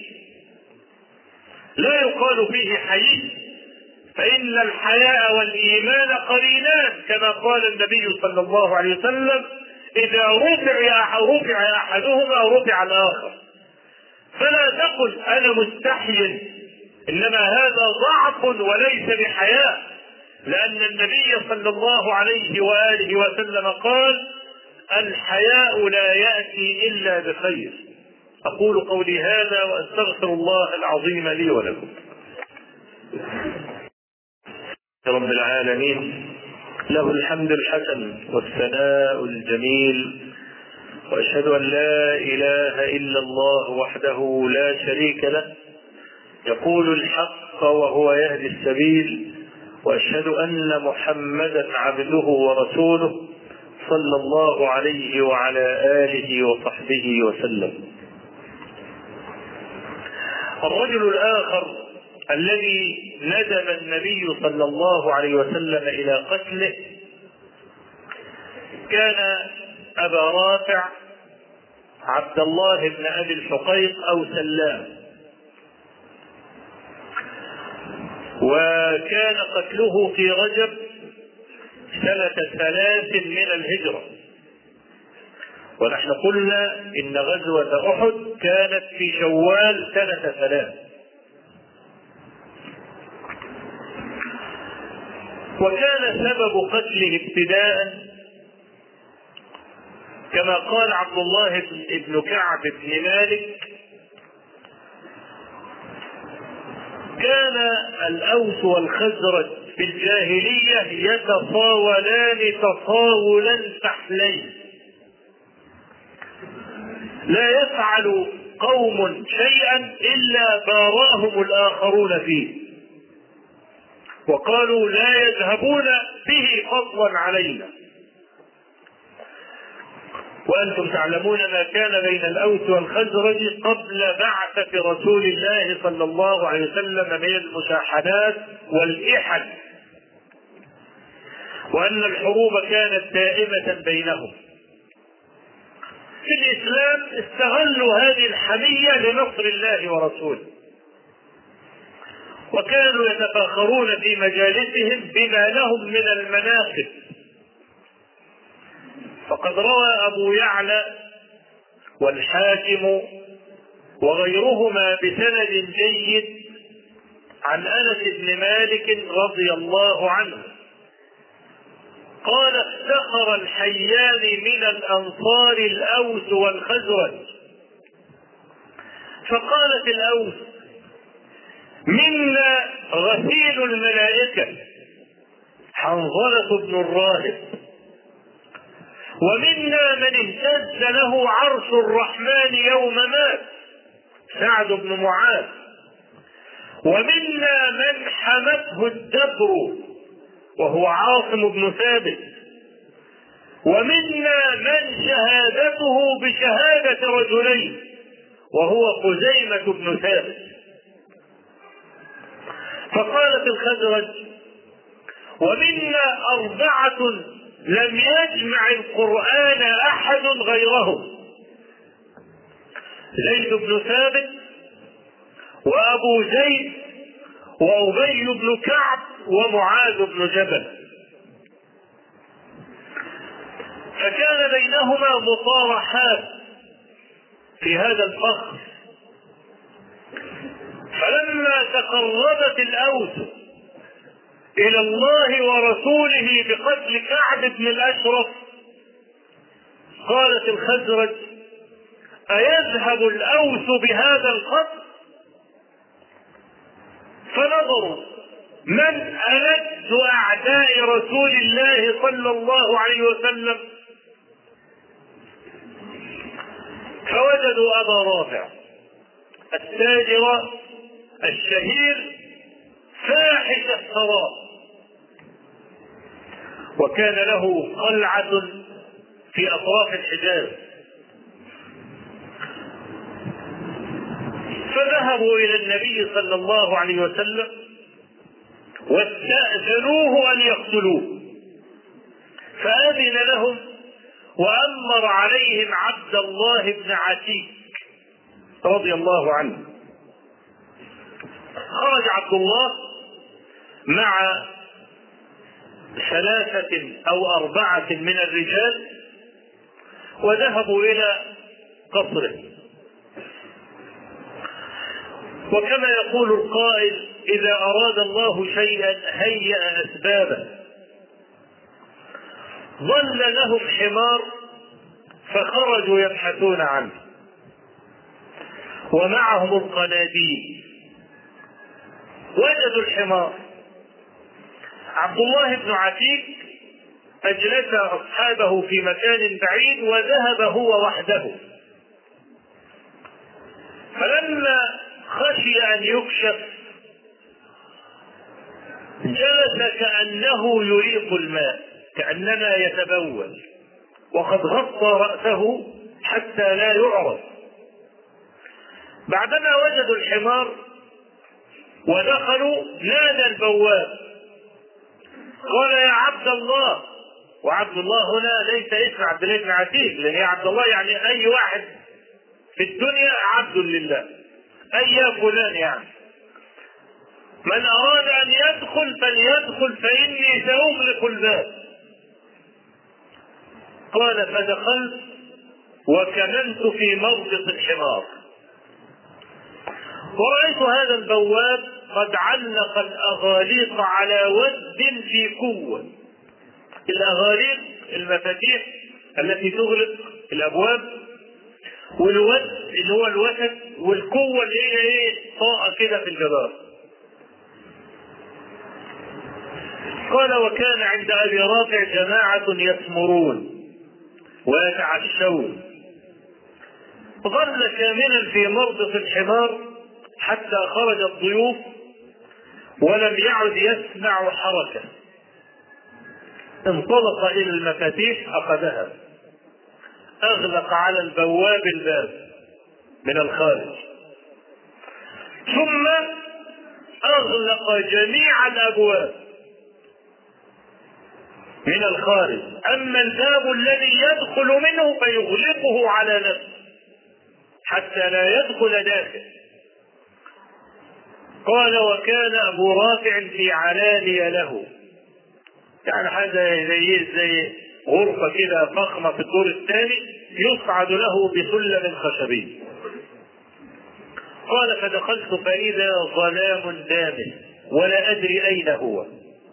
لا يقال فيه حيي، فإن الحياء والإيمان قرينان كما قال النبي صلى الله عليه وسلم: إذا رفع رفع أحدهما رفع الآخر. فلا تقل أنا مستحي، إنما هذا ضعف وليس بحياء، لأن النبي صلى الله عليه وآله وسلم قال: الحياء لا يأتي إلا بخير. أقول قولي هذا وأستغفر الله العظيم لي ولكم. رب العالمين له الحمد الحسن والثناء الجميل، وأشهد أن لا إله إلا الله وحده لا شريك له يقول الحق وهو يهدي السبيل، وأشهد أن محمدا عبده ورسوله صلى الله عليه وعلى آله وصحبه وسلم. الرجل الآخر الذي ندب النبي صلى الله عليه وسلم إلى قتله كان أبا رافع عبد الله بن أبي الحقيق أو سلام، وكان قتله في رجب سنة ثلاث من الهجرة. ونحن قلنا إن غزوة أحد كانت في شوال سنة ثلاث. وكان سبب قتله ابتداء كما قال عبد الله بن كعب بن مالك: كان الأوس والخزرج في الجاهلية يتصاولان تصاولا سحلين، لا يفعل قوم شيئا إلا باراهم الآخرون فيه، وقالوا لا يذهبون به فضلا علينا. وأنتم تعلمون ما كان بين الأوس والخزرج قبل بعثة رسول الله صلى الله عليه وسلم من المشاحنات والإحن، وأن الحروب كانت دائمة بينهم. في الإسلام استغلوا هذه الحمية لنصر الله ورسوله، وكانوا يتفاخرون في مجالسهم بما لهم من المناقب. فقد روى أبو يعلى والحاكم وغيرهما بسند جيد عن أنس بن مالك رضي الله عنه قال: افتخر الحيان من الأنصار الأوس والخزرج، فقالت الأوس: منا غسيل الملائكة حنظلة بن الراهب، ومنا من اهتز له عرش الرحمن يوم مات سعد بن معاذ، ومنا من حمته الدبر وهو عاصم بن ثابت، ومنا من شهادته بشهادة رجلين وهو خزيمة بن ثابت. فقالت الخزرج: ومنا أربعة لم يجمع القرآن أحد غيرهم: زيد بن ثابت، وأبو زيد، وأبي بن كعب، ومعاذ بن جبل. فكان بينهما مصارحات في هذا الفخر. فلما تقربت الأوس إلى الله ورسوله بقتل كعب بن الأشرف قالت الخزرج: أيذهب الأوس بهذا القتل؟ فنظروا من ألد أعداء رسول الله صلى الله عليه وسلم، فوجدوا أبا رافع التاجر الشهير فاحش الثراء، وكان له قلعة في أطراف الحجاز. فذهبوا إلى النبي صلى الله عليه وسلم واستأذنوه أن يقتلوه، فأذن لهم وأمر عليهم عبد الله بن عتيك رضي الله عنه. خرج عبد الله مع ثلاثة أو أربعة من الرجال وذهبوا إلى قصره. وكما يقول القائل: إذا أراد الله شيئا هيأ أسبابه. ظل لهم حمار فخرجوا يبحثون عنه، ومعهم القناديل. وجدوا الحمار. عبد الله بن عتيك أجلس أصحابه في مكان بعيد وذهب هو وحده. فلما خشي أن يكشف جلس كأنه يريق الماء، كأنما يتبول، وقد غطى رأسه حتى لا يعرف. بعدما وجدوا الحمار ودخلوا نادى البواب قال: يا عبد الله. وعبد الله هنا ليس اسم عبد الله بن عتيك، لأن يا عبد الله يعني أي واحد في الدنيا عبد لله، أي يا فلان يعني. من أراد أن يدخل فليدخل فإني سأغلق الباب. قال: فدخلت وكمنت في مربط الحمار، ورأيت هذا البواب قد علق الأغاليق على ود في قوة. الأغاليق المفاتيح التي تغلق الأبواب، والود اللي هو الوسط، والقوة اللي هي ايه طاقة كده في الجدار. قال: وكان عند أبي رافع جماعة يثمرون ويتعشون. ظل كاملا في مربط الحمار حتى خرج الضيوف ولم يعد يسمع حركة. انطلق إلى المفاتيح أخذها، أغلق على البواب الباب من الخارج، ثم أغلق جميع الأبواب من الخارج، أما الباب الذي يدخل منه فيغلقه على نفسه حتى لا يدخل داخل. قال: وكان أبو رافع في علانية له، يعني حاجة زي زي غرفة كده فخمة في الدور الثاني يصعد له بسلم خشبي. قال فدخلت فإذا ظلام دامس ولا أدري أين هو،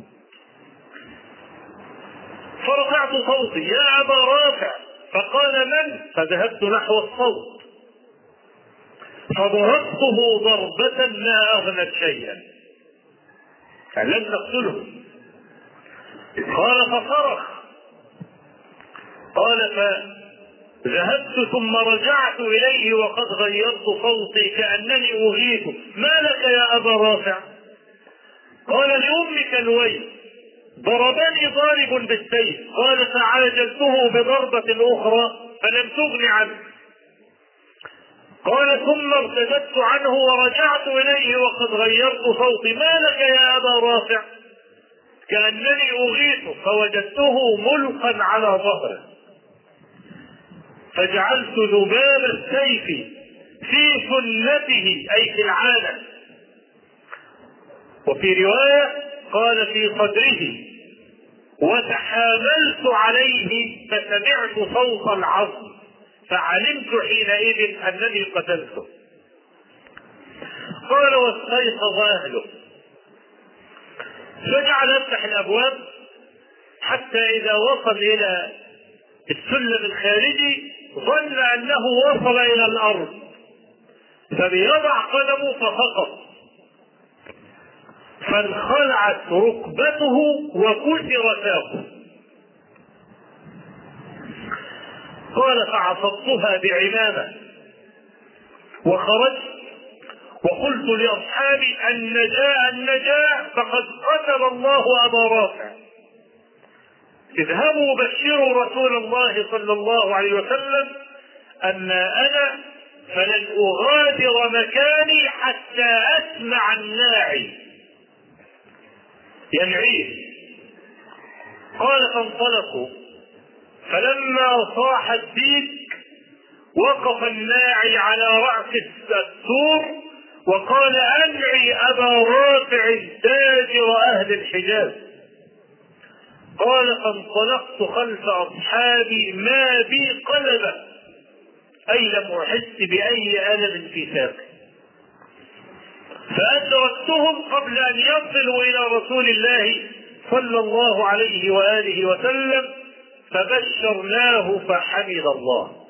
فرفعت صوتي يا أبا رافع، فقال من؟ فذهبت نحو الصوت فضربته ضربة ما أغنت شيئا، فلم نقتله. قال فصرخ، قال فذهبت ثم رجعت إليه وقد غيرت صوتي كأنني أغيث، ما لك يا أبا رافع؟ قال لأمك الويل، ضربني ضارب بالسيف. قال فعاجلته بضربة أخرى فلم تغن عنه. قال ثم ارتدت عنه ورجعت إليه وقد غيرت صوتي، ما لك يا أبا رافع؟ كأنني أغيث، فوجدته ملقا على ظهره، فجعلت ذباب السيف في سنته أي في العالم، وفي رواية قال في صدره، وتحاملت عليه فسمعت صوت العظم فعلمت حينئذ أنني قتلته. قال واستيقظ أهله، فجعل يفتح الأبواب حتى إذا وصل إلى السلم الخارجي ظن أنه وصل إلى الأرض، فبيضع قدمه فسقط، فانخلعت ركبته وكسر ساقه. قال فعصبتها بعمامة وخرجت وقلت لأصحابي النجاة النجاة فقد قتل الله أبا رافع، اذهبوا بشروا رسول الله صلى الله عليه وسلم أما أنا فلن أغادر مكاني حتى أسمع الناعي ينعيه. قال فانطلقوا، فلما صاح الديك وقف الناعي على رأس السور وقال أنعي أبا رافع تاجر أهل الحجاز. قال فانطلقت خلف أصحابي ما بي قلبة، أي لم أحس بأي ألم في ساقي، فأدركتهم قبل أن يصلوا إلى رسول الله صلى الله عليه وآله وسلم فبشرناه فحمد الله.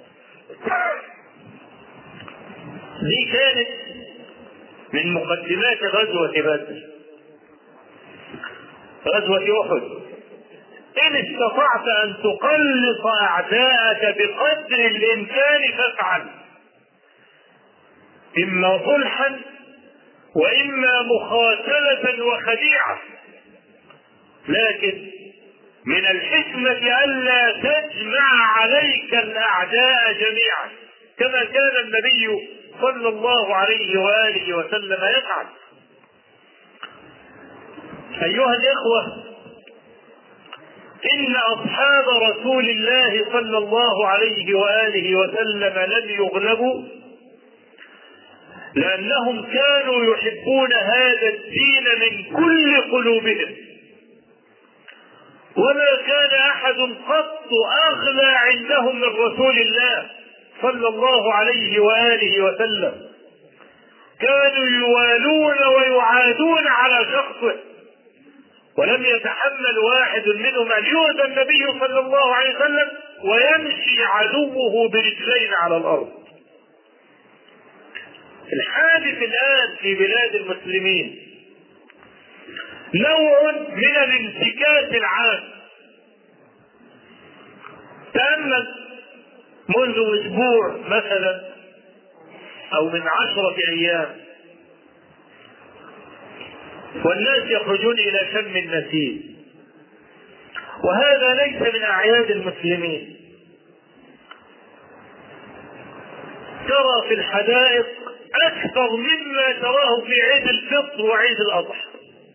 دي كانت من مقدمات غزوة بدر. غزوة أحد إن استطعت أن تقلص أعداءك بقدر الإمكان فافعل، إما صلحا وإما مخاتلة وخديعة، لكن من الحكمة ألا تجمع عليك الأعداء جميعا كما كان النبي صلى الله عليه وآله وسلم يفعل. أيها الإخوة، إن أصحاب رسول الله صلى الله عليه وآله وسلم لم يغلبوا لأنهم كانوا يحبون هذا الدين من كل قلوبهم، وما كان أحد قط أغلى عندهم من رسول الله صلى الله عليه وآله وسلم، كانوا يوالون ويعادون على شخصه، ولم يتحمل واحد منهم أن يؤذى النبي صلى الله عليه وسلم ويمشي عدوه برجلين على الأرض. الحادث الآن في بلاد المسلمين نوع من الانتكاس العام. تأمل منذ أسبوع مثلا أو من عشرة أيام والناس يخرجون إلى شم النسيم، وهذا ليس من أعياد المسلمين. ترى في الحدائق أكثر مما تراه في عيد الفطر وعيد الأضحى،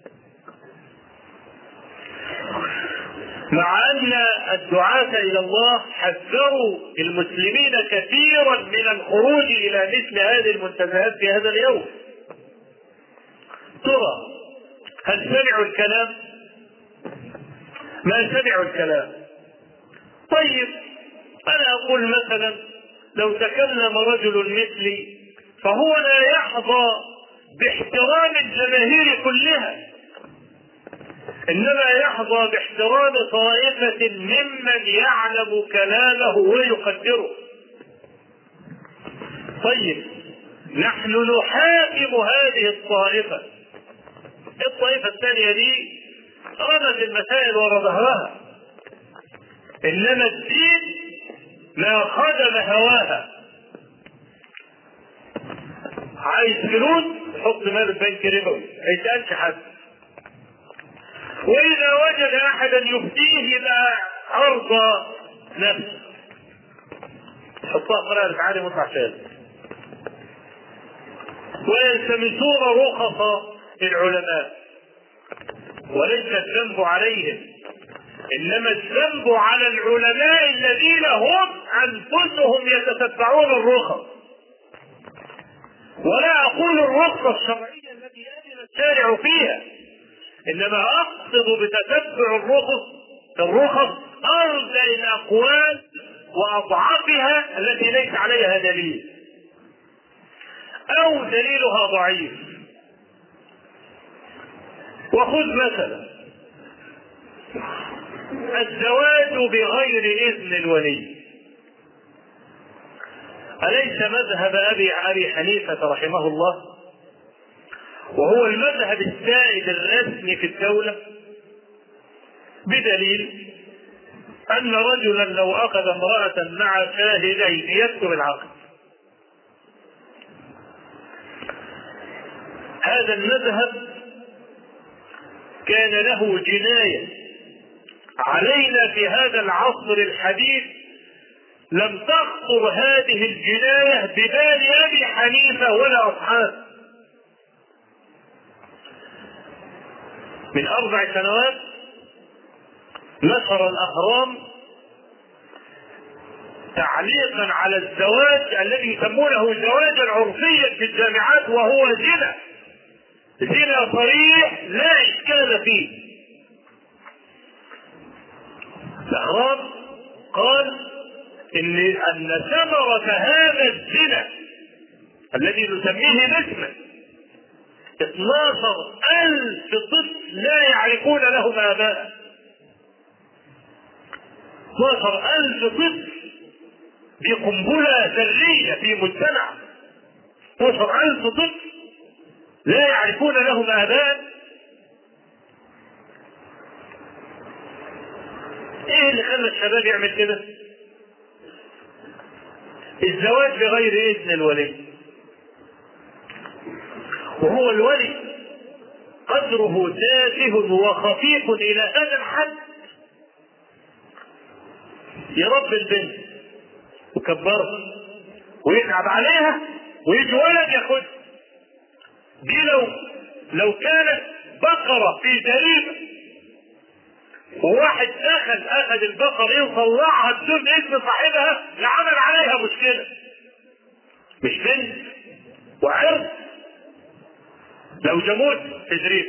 مع أن الدعاة إلى الله حذروا المسلمين كثيرا من الخروج إلى مثل هذه المنتزهات في هذا اليوم. ترى هل سمعوا الكلام؟ ما سمعوا الكلام، طيب أنا أقول مثلا لو تكلم رجل مثلي فهو لا يحظى باحترام الجماهير كلها، إنما يحظى باحترام طائفة ممن يعلم كلامه ويقدره. طيب نحن نحاكم هذه الطائفة، الطائفة الثانية دي رمت المسائل ورا ظهرها، إنما الدين ما خدم هواها. عايز فلوس حط مال البنك ربوي، ما يسألش حد، وإذا وجد أحدا يفتيه يبقى أرضى نفسه، حطها في رأي عالم وطلع شاذ. ويلتمسون رخص العلماء، وليس الذنب عليهم، إنما الذنب على العلماء الذين هم أنفسهم يتتبعون الرخص. ولا أقول الرخصة الشرعية التي أذن الشارع فيها، إنما أقصد بتتبع الرخص الرخص أرجى الأقوال وأضعفها التي ليس عليها دليل أو دليلها ضعيف. وخذ مثلا الزواج بغير إذن الولي، أليس مذهب أبي أبي حنيفة رحمه الله وهو المذهب السائد الرسمي في الدولة؟ بدليل أن رجلا لو أخذ امرأة مع شاهدين يكتب العقد، هذا المذهب كان له جناية علينا في هذا العصر الحديث لم تخطر هذه الجناية ببال أبي حنيفة ولا أصحابه. من أربع سنوات نشر الأهرام تعليقا على الزواج الذي يسمونه زواجا عرفيا في الجامعات، وهو زنا زنا صريح لا إشكال فيه. الأهرام قال إن أن ثمرة هذا الزنا الذي نسميه باسمه اثناشر ألف طفل لا يعرفون لهم آباء، اثناشر ألف طفل دي قنبلة ذرية في مجتمع، اثناشر ألف طفل لا يعرفون لهم آباء. ايه اللي خلى الشباب يعمل كده؟ الزواج بغير إذن الولي، وهو الولي قدره تافه وخفيف إلى هذا الحد، يربي البنت وكبرها ويتعب عليها ويجي ولد ياخدها. دي لو لو كانت بقرة في جريمة وواحد اخذ اخذ البقرة ايه وطلعها بدون اذن صاحبها لعمل عليها مشكلة، مش بنت وعرض. لو جاموس في جريمة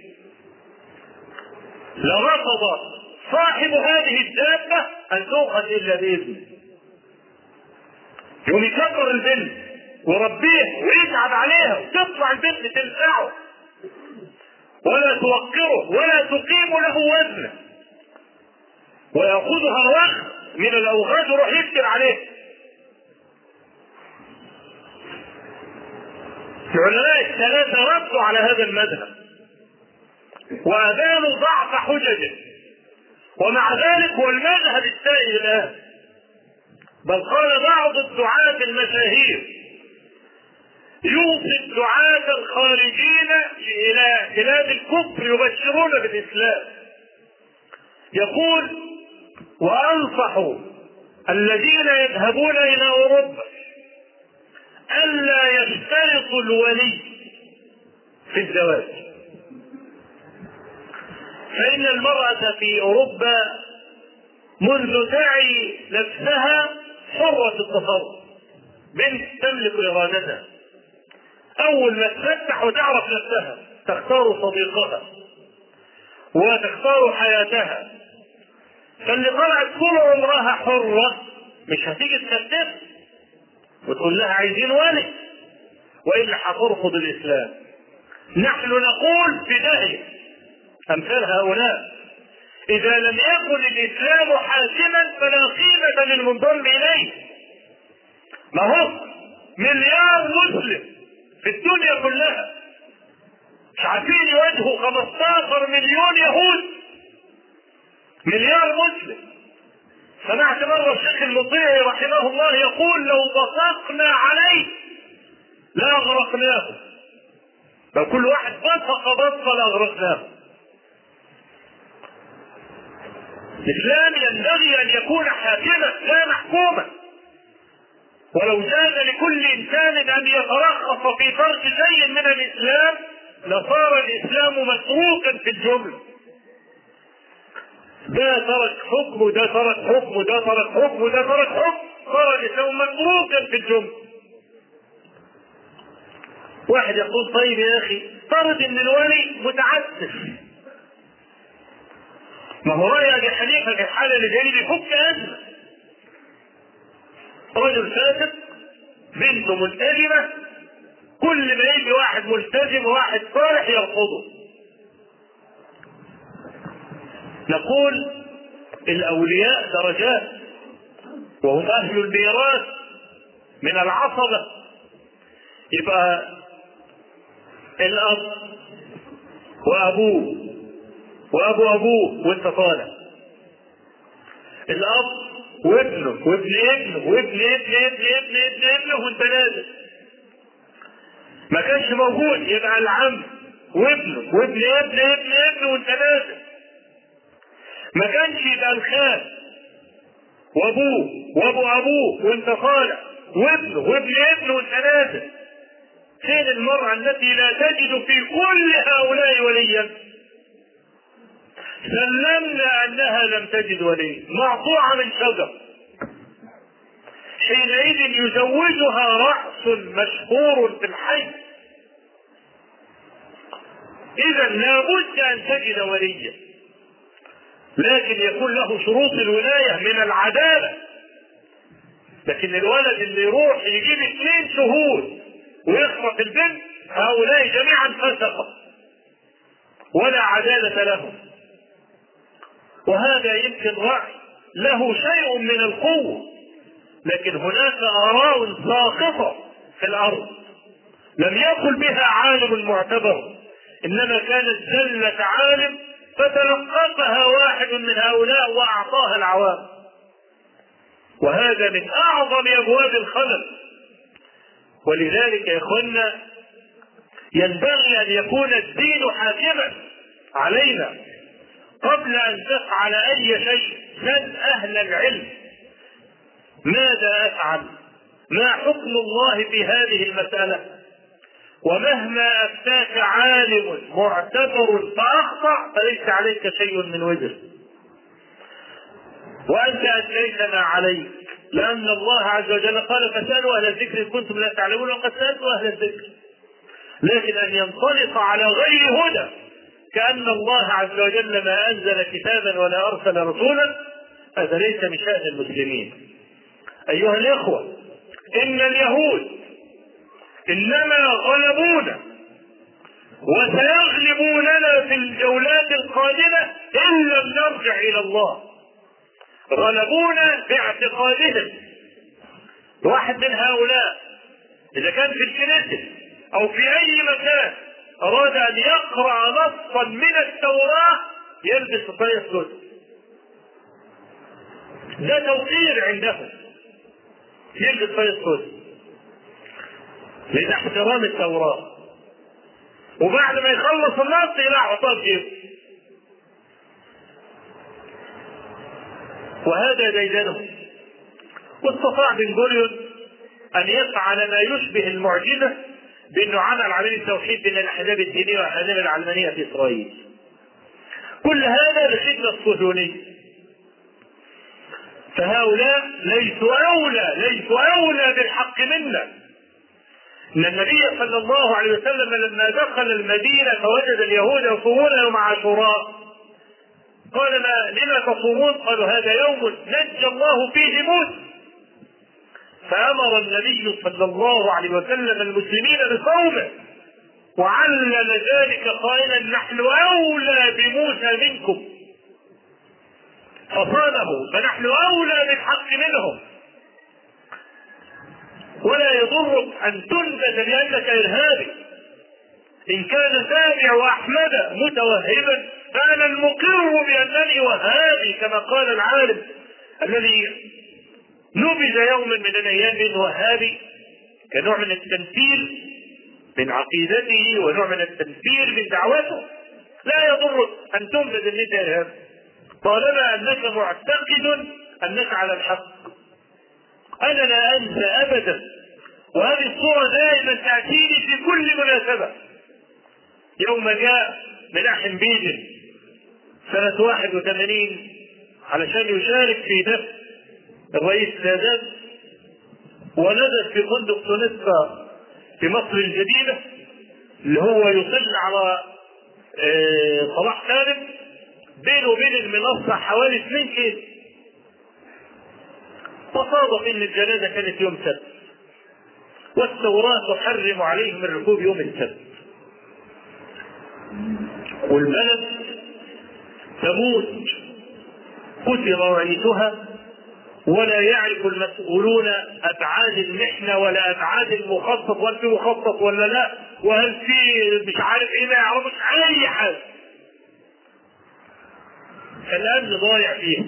لرفض صاحب هذه الدابة ان تؤخذ الا باذنه، يقوم يكبر البنت وربيها ويتعب عليها وتطلع البنت تنفعه ولا توقره ولا تقيم له وزنه، ويأخذها وقت من الأوغاد ويروح يكتب عليه. العلماء الثلاثة ردوا على هذا المذهب وأبانوا ضعف حججه، ومع ذلك هو المذهب السائد الآن. بل قال بعض الدعاة المشاهير يوصي الدعاة الخارجين إلى بلاد الكفر يبشرون بالإسلام، يقول: وأنصح الذين يذهبون إلى أوروبا ألا يشترطوا الولي في الزواج، فإن المرأة في أوروبا منذ تعي نفسها حرة التصرف، بنت تملك إرادتها، أول ما تفتح وتعرف نفسها تختار صديقها وتختار حياتها، فاللي طلعت طول عمرها حرة مش هتيجي تكتفها وتقول لها عايزين ولي، وإلا هترفض الإسلام. نحن نقول في داهية أمثال هؤلاء، إذا لم يكن الإسلام حاكما فلا قيمة للمنضم إليه. ما هو مليار مسلم في الدنيا كلها مش عارفين يواجهوا خمستاشر مليون يهود، مليار مسلم. سمعت مرة الشيخ المطيعي رحمه الله يقول لو بصقنا عليه لأغرقناه، لو كل واحد بصق بصق لأغرقناه. الإسلام ينبغي أن يكون حاكما لا محكوما، ولو جاز لكل إنسان أن يترخص في ترك شيء من الإسلام لصار الإسلام متروكا في الجملة. ده ترك حكم وده ترك حكم وده ترك حكم وده ترك حكم، صار الإسلام متروكا في الجملة. واحد يقول طيب يا أخي فرض إن الولي متعسف، ما هو رأي أبي حنيفة في الحالة اللي جاي بيفك أزمة. رجل فاسد بنته ملتزمة، كل ما يجي واحد ملتزم وواحد صالح يرفضه. نقول الأولياء درجات وهم أهل الميراث من العصبة. يبقى الأب وأبوه وأبو أبوه وأنت طالع، الأب وابنه وابن ابنه وابن ابن ابن ابن ابن ابنه وأنت نازل. ما كانش موجود يبقى العم وابنه وابن ابن ابن ابنه وأنت نازل. ما كانش يبقى الخال وابوه وابو ابوه وانت طالع وابنه وابن ابنه وانت نازل. فين المرأة التي لا تجد في كل هؤلاء وليا؟ سلمنا انها لم تجد ولي، مقطوعة من شجر، حينئذ يزوجها رأس مشهور في الحي. اذا لابد ان تجد وليا، لكن يكون له شروط الولاية من العدالة. لكن الولد اللي يروح يجيب اثنين شهود ويخطف البنت، هؤلاء جميعا فسقة ولا عدالة لهم. وهذا يمكن رأي له شيء من القوة، لكن هناك آراء ساقطة في الأرض لم يقل بها عالم معتبر، إنما كانت زلة عالم فتلقفها واحد من هؤلاء وأعطاها العوام. وهذا من أعظم أبواب الخلل. ولذلك يا إخوانا ينبغي أن يكون الدين حاكما علينا قبل أن تفعل أي شيء. سل أهل العلم ماذا أفعل؟ ما حكم الله في هذه المسألة؟ ومهما أفتاك عالم معتبر فأخطأ فليس عليك شيء من وزر، وأنت أدليت ما عليك، لأن الله عز وجل قال فسألوا أهل الذكر إن كنتم لا تعلمون، وقد سألوا أهل الذكر. لكن أن ينطلق على غير هدى كأن الله عز وجل ما أنزل كتابا ولا أرسل رسولا، هذا ليس من شأن المسلمين. أيها الإخوة، إن اليهود إنما غلبونا وسيغلبوننا في الجولات القادمة إن لم نرجع إلى الله. غلبونا باعتقادهم. واحد من هؤلاء إذا كان في الكنيسة أو في أي مكان أراد أن يقرأ نصا من التوراة يلبس طاقية سوداء، ده توقير عندهم، يلبس طاقية سوداء لأن احترام التوراة، وبعد ما يخلص النص يلعب عطاه جيبه. وهذا ديدنه. واستطاع بن غوريون أن يفعل ما يشبه المعجزة بأنه عمل عملية توحيد بين الأحزاب الدينية والأحزاب العلمانية في إسرائيل. كل هذا لخدمة الصهيونية. فهؤلاء ليسوا أولى ليسوا أولى بالحق منا. إن النبي صلى الله عليه وسلم لما دخل المدينة فوجد اليهود يصومون يوم عاشوراء، قال لما تصومون؟ قالوا هذا يوم نجى الله فيه موسى. فأمر النبي صلى الله عليه وسلم المسلمين بصومه، وعلل ذلك قائلا نحن أولى بموسى منكم، فصامه، فنحن أولى بالحق منهم. ولا يضرك أن تنبذ لأنك إرهابي. إن كان سامع أحمد متوهبا فأنا المقر بأنني وهابي، كما قال العالم الذي نبذ يوما من الأيام من وهابي كنوع من التمثيل من عقيدته ونوع من التمثيل من دعوته. لا يضرك أن تنبذ أن أنت إرهابي طالما أنك معتقد أنك على الحق. أنا لا أنسى أبدا، وهذه الصورة دائما تأتيني في كل مناسبة، يوم جاء ملاحم بيجن سنة واحد وثمانين علشان يشارك في دفن الرئيس سادات، ونزل في فندق تونسكا في مصر الجديدة اللي هو يطل على صلاح سالم، بينه وبين المنصة حوالي اثنين كيلو. فصادف ان الجنازة كانت يوم سبت، والتوراة تحرم عليهم الركوب يوم السبت، والبلد تموت كثر رئيسها، ولا يعرف المسؤولون ابعاد المحنه ولا ابعاد المخطط، وهل في مخطط ولا لا، وهل في مش عارف ايه، ما يعرفش اي حاجه. الامن ضايع فيه.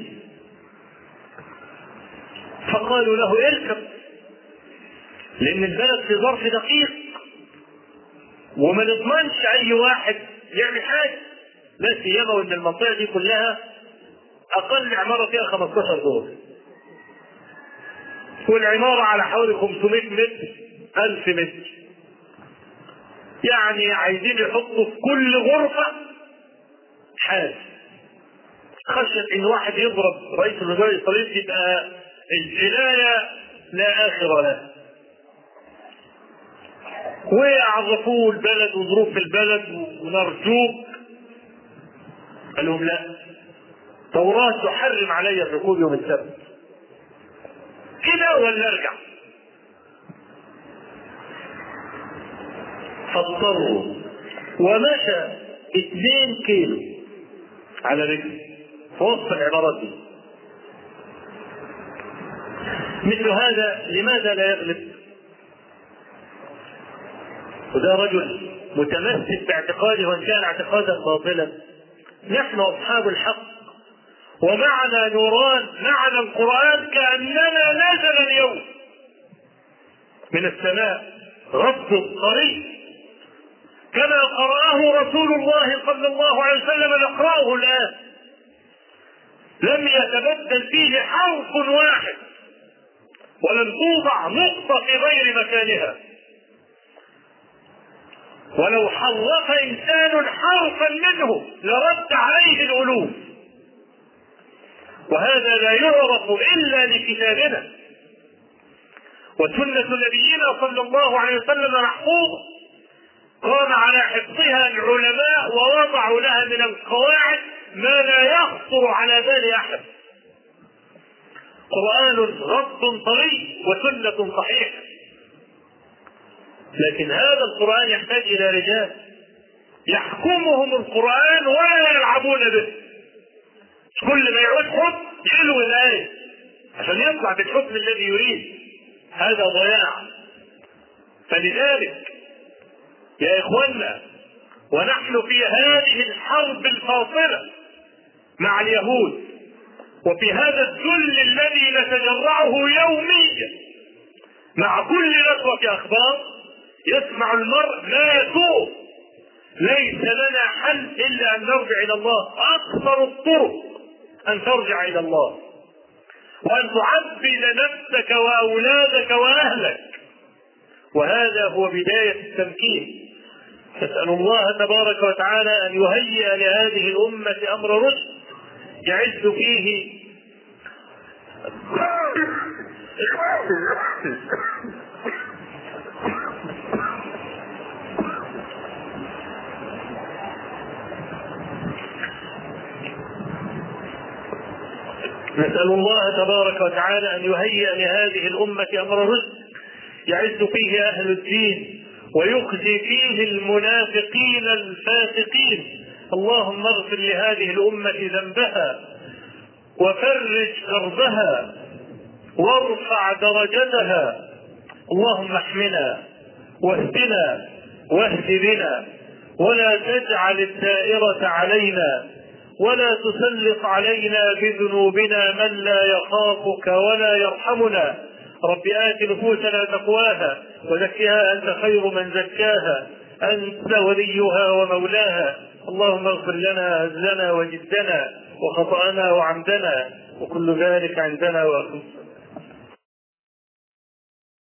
فقالوا له اركب، لان البلد في ظرف دقيق وما نضمنش اي واحد يعمل حاجه، لا سيما وان المنطقه دي كلها اقل عماره فيها خمستاشر دور، والعماره على حوالي خمسمائة متر ألف متر، يعني عايزين يحطوا في كل غرفه حاجه، خشيه ان واحد يضرب رئيس الوزراء الاسرائيلي يبقى الجنايه لا اخر لها. وعرفوه البلد وظروف البلد ونرجوك، قال لهم لا، توراة تحرم علي الركوب يوم السبت، كده ولا ارجع؟ فاضطروا، ومشى اثنين كيلو على رجل في وسط العبارات دي. مثل هذا لماذا لا يغلب؟ وده رجل متمسك باعتقاده وان كان اعتقادا باطلا. نحن اصحاب الحق، ومعنا نوران، معنا القرآن كأننا نزل اليوم من السماء غض الطريق كما قرأه رسول الله صلى الله عليه وسلم نقرأه الآن، لم يتبدل فيه حرف واحد، ولم توضع نقطة في غير مكانها، ولو حرف إنسان حرفا منه لرد عليه الألوف. وهذا لا يعرف إلا لكتابنا، وسنة نبينا صلى الله عليه وسلم محفوظة، قام على حفظها العلماء ووضعوا لها من القواعد ما لا يخطر على بال أحد. قرآن غض طري وسنة صحيحة، لكن هذا القرآن يحتاج إلى رجال يحكمهم القرآن ولا يلعبون به. كل ما يعود حكم يلو الآية عشان يطلع بالحكم الذي يريد، هذا ضياع. فلذلك يا إخوانا، ونحن في هذه الحرب الفاصلة مع اليهود، وفي هذا الذل الذي نتجرعه يوميا مع كل نشرة أخبار يسمع المرء ما يسوء، ليس لنا حل إلا أن نرجع إلى الله. أكثر الطرق أن ترجع إلى الله، وأن تعبد نفسك وأولادك وأهلك، وهذا هو بداية التمكين. نسأل الله تبارك وتعالى أن يهيئ لهذه الأمة أمر رشد يعز فيه نسأل الله تبارك وتعالى أن يهيئ لهذه الأمة أمر رشد يعز فيه أهل الدين ويخزي فيه المنافقين الفاسقين. اللهم اغفر لهذه الأمة ذنبها وفرج كربها وارفع درجتها. اللهم احمنا واهدنا واهد بنا ولا تجعل الدائرة علينا ولا تسلط علينا بذنوبنا من لا يخافك ولا يرحمنا. رب آت نفوسنا تقواها وزكها أنت خير من زكاها أنت وليها ومولاها. اللهم اغفر لنا هزلنا وجدنا وخطأنا وعمدنا وكل ذلك عندنا وأخذ